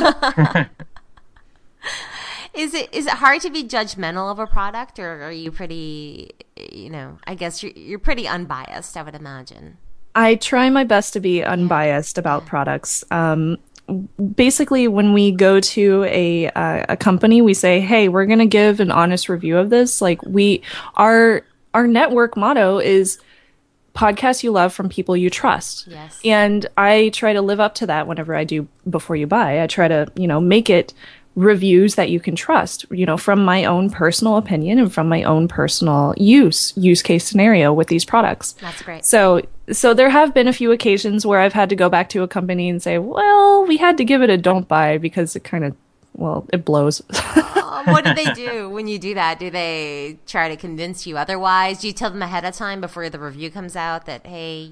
Is it hard to be judgmental of a product, or are you pretty, I guess you're pretty unbiased, I would imagine. I try my best to be unbiased about products. Basically, when we go to a company, we say, hey, we're going to give an honest review of this. Like our network motto is podcasts you love from people you trust. Yes. And I try to live up to that whenever I do Before You Buy. I try to, make it reviews that you can trust, from my own personal opinion and from my own personal use case scenario with these products. That's great. So there have been a few occasions where I've had to go back to a company and say, well, we had to give it a don't buy because it kind of, it blows. What do they do when you do that? Do they try to convince you otherwise? Do you tell them ahead of time before the review comes out that, hey,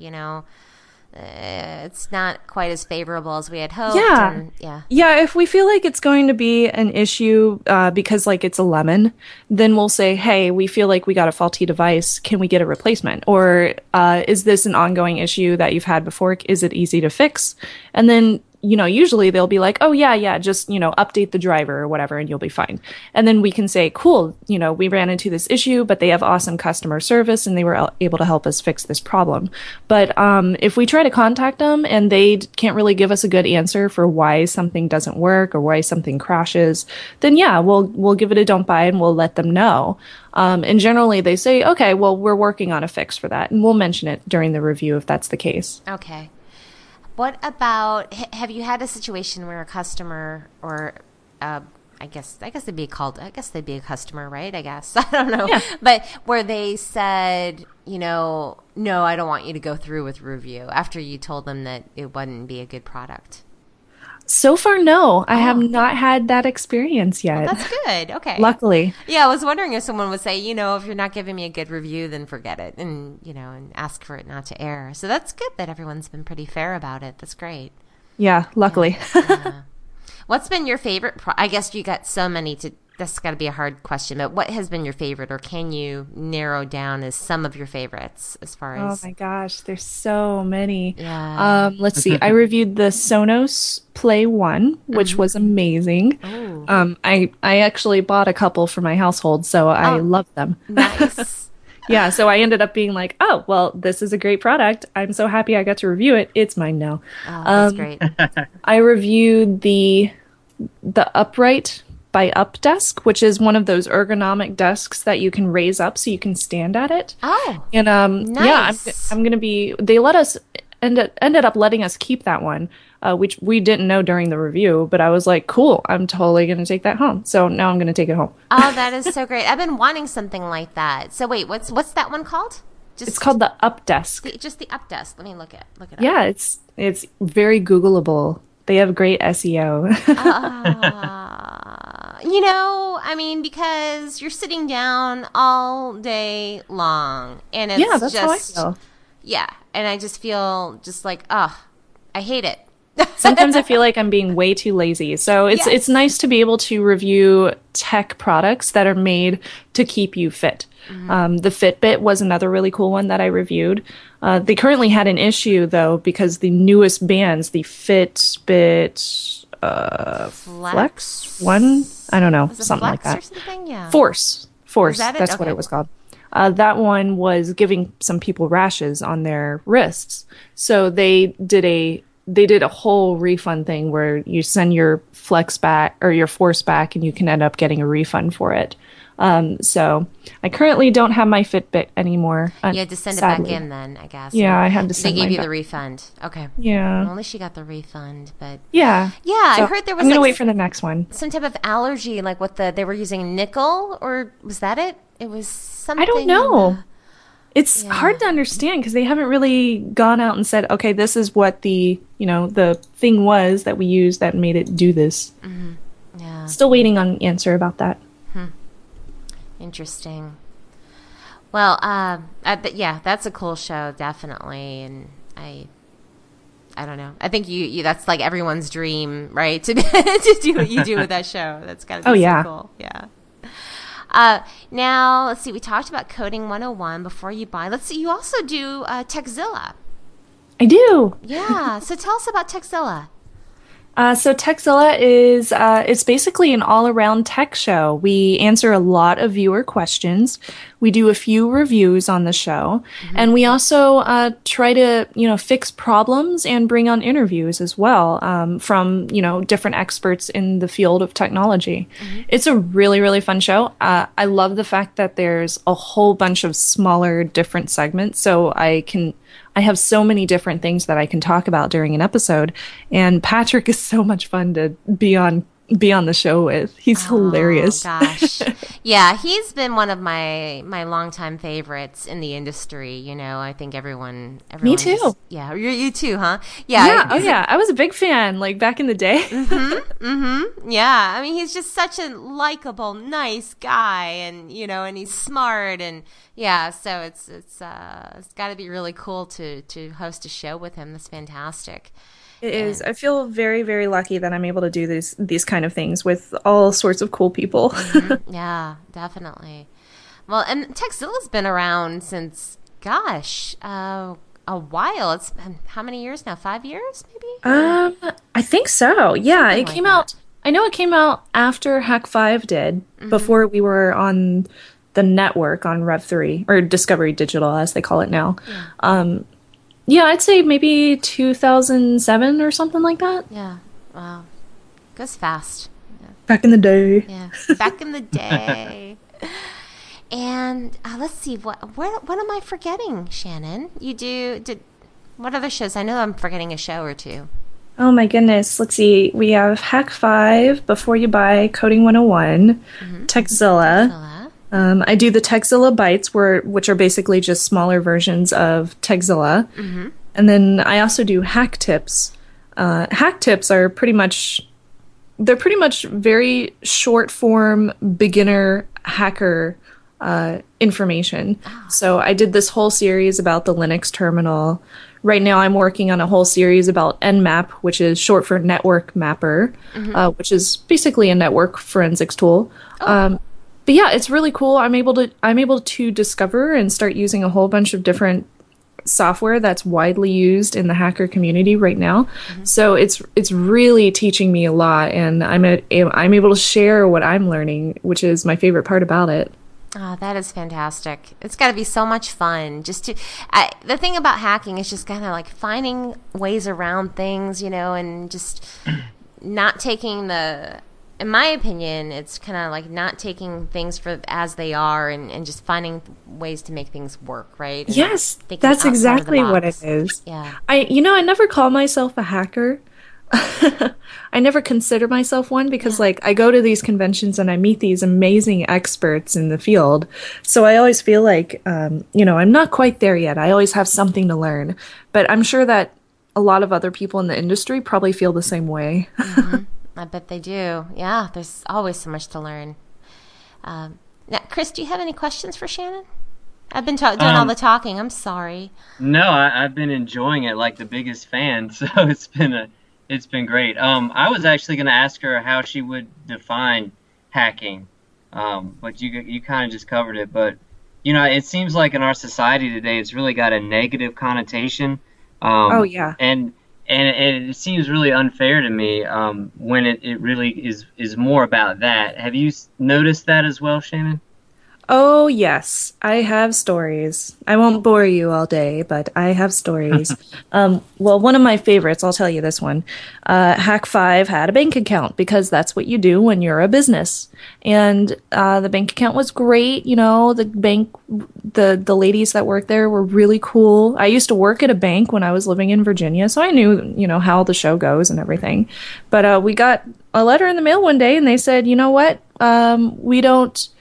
it's not quite as favorable as we had hoped? Yeah, if we feel like it's going to be an issue because it's a lemon, then we'll say, hey, we feel like we got a faulty device, can we get a replacement? Or is this an ongoing issue that you've had before? Is it easy to fix? And then usually they'll be like, oh yeah, just, update the driver or whatever and you'll be fine. And then we can say, cool, we ran into this issue, but they have awesome customer service and they were able to help us fix this problem. But if we try to contact them and they can't really give us a good answer for why something doesn't work or why something crashes, then yeah, we'll give it a don't buy and we'll let them know. And generally they say, okay, well, we're working on a fix for that. And we'll mention it during the review if that's the case. Okay. What about, have you had a situation where a customer or, I guess they'd be a customer, right? I guess. I don't know. Yeah. But where they said, no, I don't want you to go through with review after you told them that it wouldn't be a good product. So far, no. I have not had that experience yet. Well, that's good. Okay. Luckily. Yeah, I was wondering if someone would say, if you're not giving me a good review, then forget it, and and ask for it not to air. So that's good that everyone's been pretty fair about it. That's great. Yeah, luckily. Yeah. What's been your favorite? I guess you got so many to. That's got to be a hard question, but what has been your favorite, or can you narrow down as some of your favorites as far as? Oh my gosh, there's so many. Yeah. Let's see. I reviewed the Sonos Play 1, which was amazing. I actually bought a couple for my household, so I love them. Nice. Yeah, so I ended up being like, oh, well, this is a great product. I'm so happy I got to review it. It's mine now. Oh, that's great. I reviewed the Upright by Updesk, which is one of those ergonomic desks that you can raise up so you can stand at it. Oh, and nice. Yeah, I'm gonna be. They ended up letting us keep that one, which we didn't know during the review. But I was like, cool, I'm totally gonna take that home. So now I'm gonna take it home. Oh, that is so great. I've been wanting something like that. So wait, what's that one called? It's called the Updesk. Just the Updesk. Let me look it up. Yeah, it's very Googleable. They have great SEO. Because you're sitting down all day long, and it's that's how I feel. Yeah, and I just feel just like, I hate it. Sometimes I feel like I'm being way too lazy. So it's nice to be able to review tech products that are made to keep you fit. Mm-hmm. The Fitbit was another really cool one that I reviewed. They currently had an issue, though, because the newest bands, the Fitbit Flex 1, I don't know, something like that. Or something? Yeah. Force. That's what Okay. it was called. That one was giving some people rashes on their wrists. So they did a whole refund thing where you send your Flex back or your Force back and you can end up getting a refund for it. So I currently don't have my Fitbit anymore. You had to send sadly. it back in then, I guess. Yeah, I had to send it They gave you back. the refund. Okay. Yeah. Well, at least you got the refund, but... Yeah. Yeah, So I heard there was I'm going to wait for the next one. some type of allergy, like they were using nickel, or was that it? It was something... I don't know. It's hard to understand because they haven't really gone out and said, okay, this is what the thing was that we used that made it do this. Mm-hmm. Yeah. Still waiting on an answer about that. Interesting. Well, that's a cool show, definitely, and I don't know. I think you that's like everyone's dream, right? To do what you do with that show. That's got to be so cool. Yeah. Now, let's see. We talked about Coding 101 before you buy. Let's see. You also do Techzilla. I do. Yeah. So tell us about Techzilla. So Techzilla is it's basically an all-around tech show. We answer a lot of viewer questions. We do a few reviews on the show, and we also try to fix problems and bring on interviews as well from different experts in the field of technology. It's a really, really fun show. I love the fact that there's a whole bunch of smaller, different segments, so I have so many different things that I can talk about during an episode, and Patrick is so much fun to be on the show with. He's hilarious. Gosh. Yeah, he's been one of my longtime favorites in the industry. I think everyone Me too. You too, huh? Yeah. Yeah. Oh yeah. I was a big fan, like back in the day. Yeah. I mean, he's just such a likable, nice guy, and and he's smart, and yeah. So it's got to be really cool to host a show with him. That's fantastic. It is. I feel very, very lucky that I'm able to do these kind of things with all sorts of cool people. Yeah, definitely. Well, and Techzilla's been around since, gosh, a while. It's been how many years now? 5 years, maybe? I think so. Yeah, Something it came like out. I know it came out after Hack 5 did, before we were on the network on Rev 3 or Discovery Digital, as they call it now. Yeah, I'd say maybe 2007 or something like that. Yeah. Wow. Goes fast. Yeah. Back in the day. Yeah. Back in the day. And let's see, what am I forgetting, Shannon? What other shows? I know I'm forgetting a show or two. Oh my goodness. Let's see. We have Hack 5, Before You Buy, Coding 101, Techzilla. I do the Techzilla Bites, which are basically just smaller versions of Techzilla. And then I also do Hack Tips. Hack Tips are pretty much very short form beginner hacker information. So I did this whole series about the Linux terminal. Right now I'm working on a whole series about Nmap, which is short for Network Mapper, which is basically a network forensics tool. But yeah, it's really cool. I'm able to discover and start using a whole bunch of different software that's widely used in the hacker community right now. So it's really teaching me a lot, and I'm able to share what I'm learning, which is my favorite part about it. Oh, that is fantastic. It's got to be so much fun. The thing about hacking is just kind of like finding ways around things, and just not taking in my opinion, it's kind of like not taking things for as they are, and just finding ways to make things work, right? And yes, that's exactly what it is. Yeah. I never call myself a hacker. I never consider myself one because I go to these conventions and I meet these amazing experts in the field. So I always feel like, I'm not quite there yet. I always have something to learn, but I'm sure that a lot of other people in the industry probably feel the same way. I bet they do. Yeah, there's always so much to learn. Now, Chris, do you have any questions for Shannon? I've been doing all the talking. I'm sorry. No, I've been enjoying it like the biggest fan. So it's been great. I was actually going to ask her how she would define hacking, but you kind of just covered it. But it seems like in our society today, it's really got a negative connotation. Oh yeah. And it seems really unfair to me when it really is more about that. Have you noticed that as well, Shannon? Oh, yes. I have stories. I won't bore you all day, but I have stories. Well, one of my favorites, I'll tell you this one. Hack 5 had a bank account because that's what you do when you're a business. And the bank account was great. The bank, the ladies that worked there were really cool. I used to work at a bank when I was living in Virginia, so I knew, how the show goes and everything. But we got a letter in the mail one day and they said, you know what?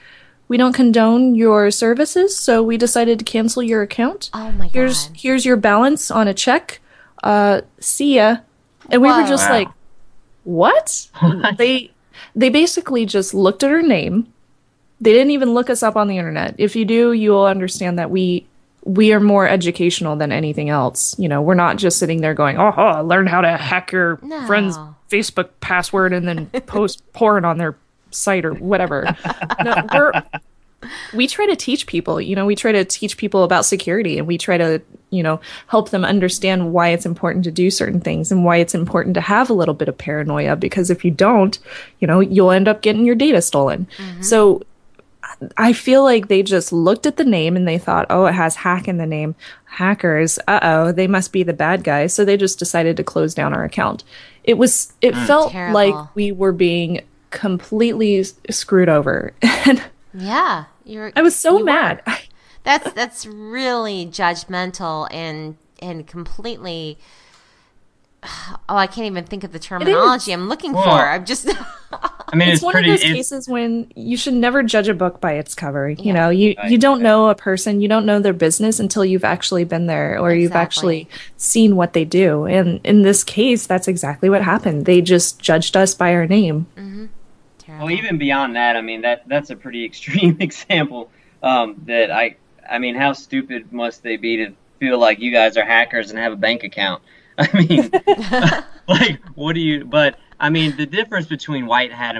we don't condone your services, so we decided to cancel your account. Oh my God. Here's your balance on a check. See ya. And we were just Wow. like, what? They basically just looked at her name. They didn't even look us up on the internet. If you do, you will understand that we are more educational than anything else. You know, we're not just sitting there going, oh, learn how to hack your No. friend's Facebook password and then post porn on their site or whatever. No, we try to teach people, you know, we try to teach people about security, and we try to, you know, help them understand why it's important to do certain things and why it's important to have a little bit of paranoia, because if you don't, you know, you'll end up getting your data stolen. So I feel like they just looked at the name and they thought, oh, it has hack in the name. Hackers, they must be the bad guys. So they just decided to close down our account. It felt Terrible. like we were being completely screwed over. And Yeah. I was so you mad. were. That's really judgmental and completely. Oh, I can't even think of the terminology I'm looking Well, for. I'm just. I mean, It's it's one pretty. of those It's, cases when you should never judge a book by its cover. You Yeah. know, you don't know a person, you don't know their business until you've actually been there or you've Exactly. actually seen what they do. And in this case, that's exactly what happened. They just judged us by our name. Terrible. well, even beyond that, I mean, that's a pretty extreme example. That I mean, how stupid must they be to feel like you guys are hackers and have a bank account? I mean, like, what do you? But I mean, the difference between white hat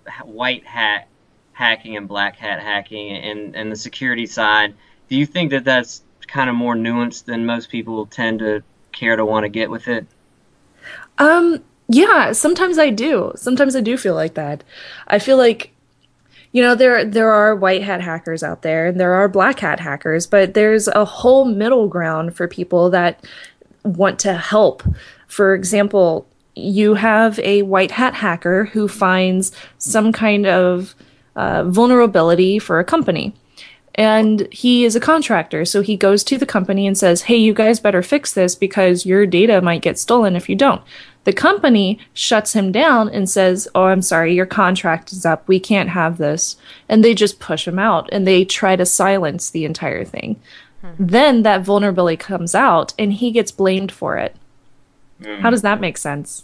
hacking and black hat hacking, and the security side. Do you think that that's kind of more nuanced than most people tend to care to want to get with it? Yeah, sometimes I do. Sometimes I do feel like that. I feel like, you know, there are white hat hackers out there and there are black hat hackers, but there's a whole middle ground for people that want to help. For example, you have a white hat hacker who finds some kind of vulnerability for a company. And he is a contractor, so he goes to the company and says, hey, you guys better fix this because your data might get stolen if you don't. The company shuts him down and says, oh, I'm sorry, your contract is up. We can't have this. And they just push him out and they try to silence the entire thing. Then that vulnerability comes out and he gets blamed for it. How does that make sense?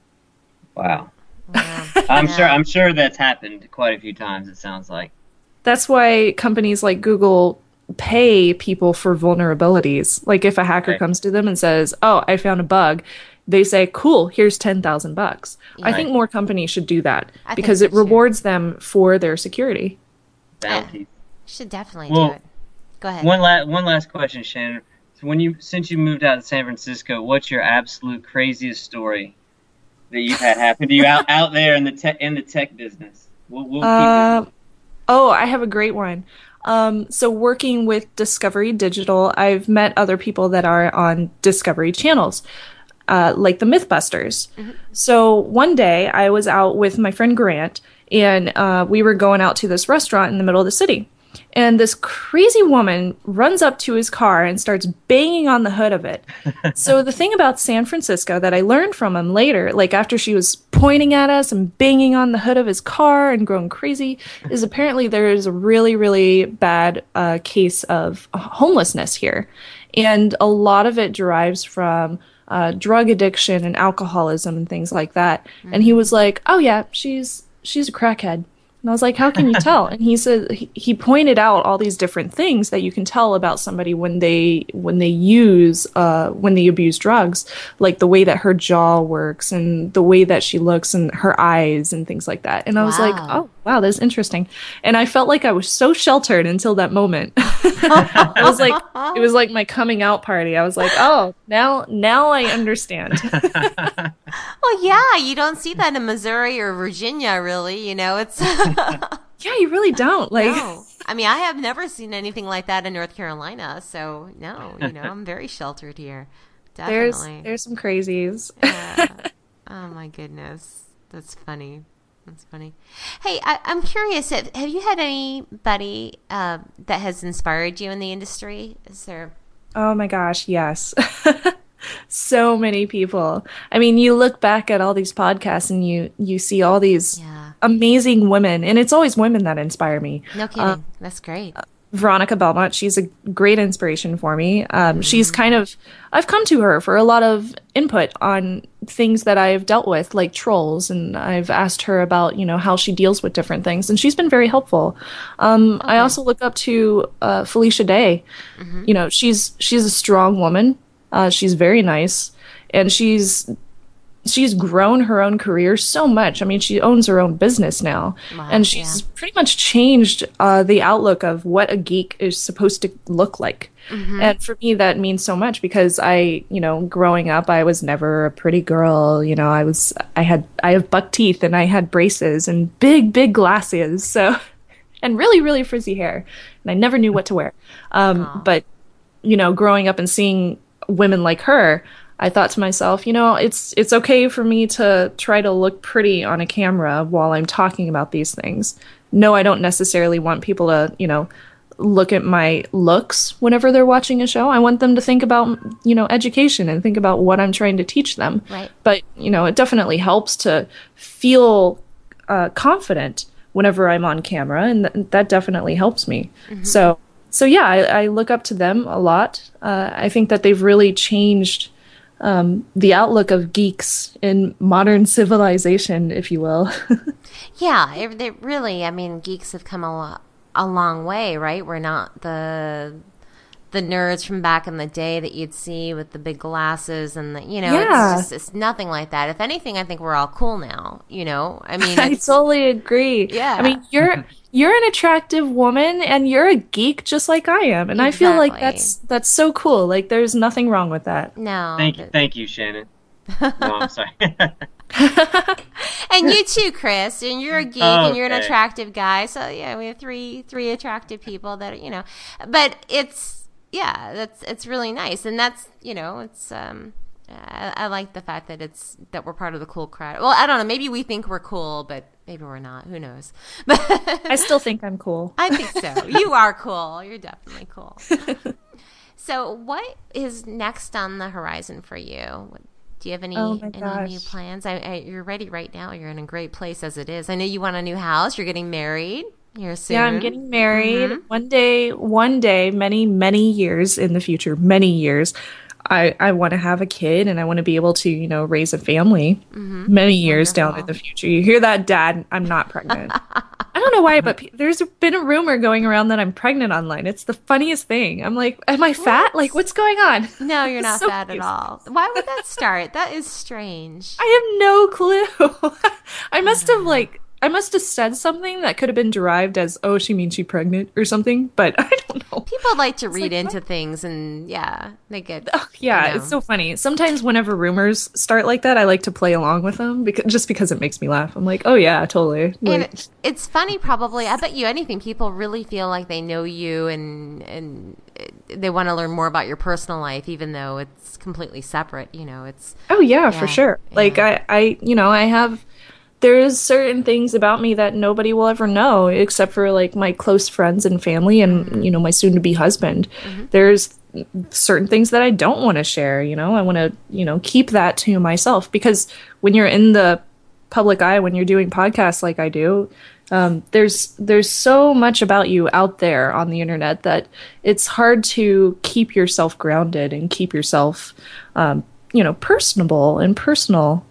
Wow. Yeah. I'm sure that's happened quite a few times. It sounds like. That's why companies like Google pay people for vulnerabilities. Like if a hacker Right. comes to them and says, oh, I found a bug, they say, cool, here's $10,000. I think more companies should do that I think because so it too. rewards them for their security. Bounty. Should definitely Well, do it. Go ahead. One last question, Shannon. So since you moved out to San Francisco, what's your absolute craziest story that you've had happen to you out there in the tech business? We'll keep it. Oh, I have a great one. So working with Discovery Digital, I've met other people that are on Discovery channels, like the Mythbusters. So one day I was out with my friend Grant, and we were going out to this restaurant in the middle of the city. And this crazy woman runs up to his car and starts banging on the hood of it. So the thing about San Francisco that I learned from him later, like after she was pointing at us and banging on the hood of his car and going crazy, is apparently there is a really, really bad case of homelessness here. And a lot of it derives from drug addiction and alcoholism and things like that. And he was like, oh yeah, she's a crackhead. And I was like, how can you tell? And he said he pointed out all these different things that you can tell about somebody when they abuse drugs, like the way that her jaw works and the way that she looks and her eyes and things like that. And I was like, Wow. oh, wow, that's interesting. And I felt like I was so sheltered until that moment. It was like my coming out party. I was like, oh, now I understand. Well, yeah, you don't see that in Missouri or Virginia, really. You know, it's. Yeah, you really don't. Like, No. I mean, I have never seen anything like that in North Carolina. So, no, I'm very sheltered here. Definitely. there's some crazies. Yeah. Oh, my goodness. That's funny. That's funny. Hey, I'm curious. Have you had anybody that has inspired you in the industry? Is there? Oh my gosh, yes. So many people. I mean, you look back at all these podcasts and you see all these Yeah. amazing women, and it's always women that inspire me. No kidding. That's great. Veronica Belmont, she's a great inspiration for me. She's I've come to her for a lot of input on things that I've dealt with, like trolls, and I've asked her about, how she deals with different things, and she's been very helpful. I also look up to Felicia Day. She's a strong woman. She's very nice, and she's grown her own career so much. I mean, she owns her own business now, and she's pretty much changed the outlook of what a geek is supposed to look like. And for me, that means so much because growing up, I was never a pretty girl. I have buck teeth and I had braces and big glasses, so and really, really frizzy hair, and I never knew what to wear. But growing up and seeing women like her, I thought to myself, it's okay for me to try to look pretty on a camera while I'm talking about these things. No, I don't necessarily want people to, look at my looks whenever they're watching a show. I want them to think about, education and think about what I'm trying to teach them. Right. But, it definitely helps to feel confident whenever I'm on camera, and that definitely helps me. So yeah, I look up to them a lot. I think that they've really changed the outlook of geeks in modern civilization, if you will. Yeah, they really, geeks have come a long way, right? We're not the nerds from back in the day that you'd see with the big glasses and it's nothing like that. If anything, I think we're all cool now, I totally agree. Yeah. You're an attractive woman and you're a geek just like I am. And Exactly. I feel like that's so cool. Like there's nothing wrong with that. No. Thank you, Shannon. No, I'm sorry. And you too, Chris. And you're a geek and you're an attractive guy. So yeah, we have three attractive people that but it's really nice, and that's it's I like the fact that we're part of the cool crowd. Well, I don't know, maybe we think we're cool, but maybe we're not. Who knows? But I still think I'm cool. I think so. You are cool. You're definitely cool. So, what is next on the horizon for you? Do you have any new plans? You're ready right now. You're in a great place as it is. I know you want a new house. You're getting married here soon. Yeah, I'm getting married. One day, many years in the future, many years, I want to have a kid and I want to be able to, raise a family many years down in the future. You hear that, Dad? I'm not pregnant. I don't know why, but there's been a rumor going around that I'm pregnant online. It's the funniest thing. I'm like, am I fat? Like, what's going on? No, you're not fat at all. Why would that start? That is strange. I have no clue. I must have said something that could have been derived as, oh, she means she's pregnant or something, but I don't know. People like to read into things, and they get. Oh, yeah, it's so funny. Sometimes whenever rumors start like that, I like to play along with them because it makes me laugh. I'm like, oh yeah, totally. And it's funny, probably. I bet you anything, people really feel like they know you, and they want to learn more about your personal life, even though it's completely separate. It's. Oh yeah, for sure. Yeah. Like I have. There's certain things about me that nobody will ever know except for like my close friends and family and, my soon to be husband. There's certain things that I don't want to share, I want to, keep that to myself because when you're in the public eye, when you're doing podcasts like I do, there's so much about you out there on the internet that it's hard to keep yourself grounded and keep yourself, personable and personal.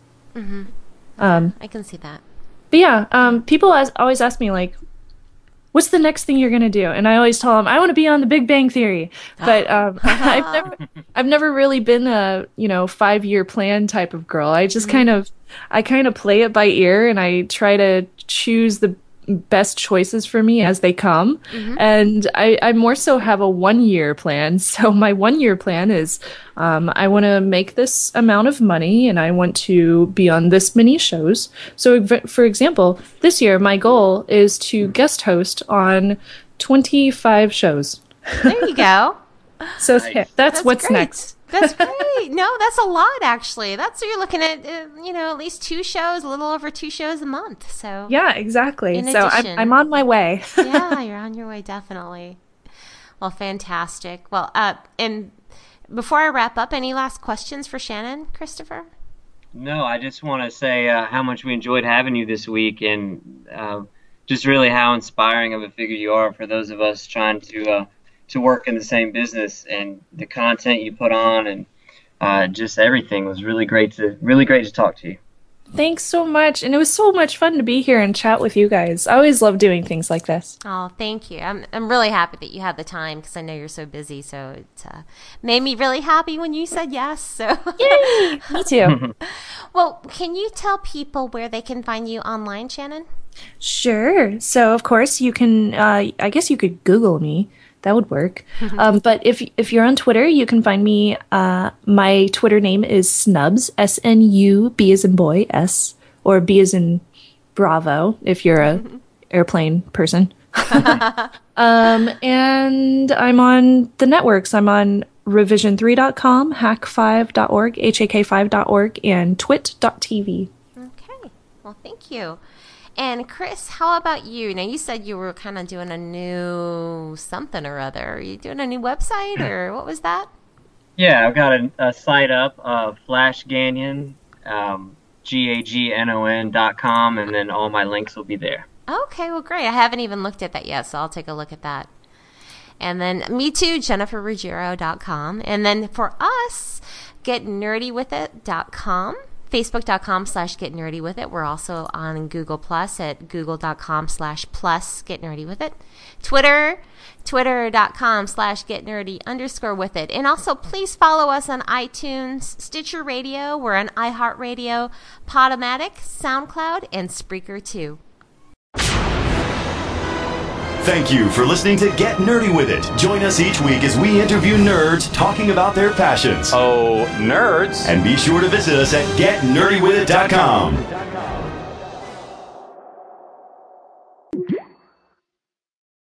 I can see that. But yeah, people always ask me like, what's the next thing you're going to do? And I always tell them, I want to be on the Big Bang Theory. But I've never really been a, 5-year plan type of girl. I just kind of play it by ear and I try to choose the best choices for me as they come. And I more so have a 1-year plan. So my 1-year plan is I want to make this amount of money and I want to be on this many shows. So for example, this year my goal is to guest host on 25 shows. There you go. So that's what's great. next. That's great. No, that's a lot, actually. That's what you're looking at, at least 2 shows, a little over 2 shows a month. So yeah, exactly. So I'm on my way. Yeah, you're on your way, definitely. Well, fantastic. Well, and before I wrap up, any last questions for Shannon, Christopher? No, I just want to say how much we enjoyed having you this week, and just really how inspiring of a figure you are for those of us trying to work in the same business. And the content you put on, and just everything was really great to talk to you. Thanks so much. And it was so much fun to be here and chat with you guys. I always love doing things like this. Oh, thank you. I'm really happy that you had the time because I know you're so busy. So it made me really happy when you said yes. So Yay! Me too. Well, can you tell people where they can find you online, Shannon? Sure. So, of course, you can, I guess you could Google me. That would work. But if you're on Twitter, you can find me. My Twitter name is Snubs, SNU, B as in boy, S, or B as in Bravo, if you're a airplane person. And I'm on the networks. I'm on revision3.com, hack5.org, hak5.org, and twit.tv. Okay. Well, thank you. And Chris, how about you? Now, you said you were kind of doing a new something or other. Are you doing a new website, or what was that? Yeah, I've got a site up, Flash Gagnon, GAGNON.com, and then all my links will be there. Okay, well, great. I haven't even looked at that yet, so I'll take a look at that. And then me too, JenniferRuggiero.com. And then for us, GetNerdyWithIt.com. Facebook.com/GetNerdyWithIt. We're also on Google Plus at Google.com/plus GetNerdyWithIt. Twitter, Twitter.com/GetNerdy_with it. And also, please follow us on iTunes, Stitcher Radio. We're on iHeartRadio, Podomatic, SoundCloud, and Spreaker too. Thank you for listening to Get Nerdy With It. Join us each week as we interview nerds talking about their passions. Oh, nerds. And be sure to visit us at GetNerdyWithIt.com.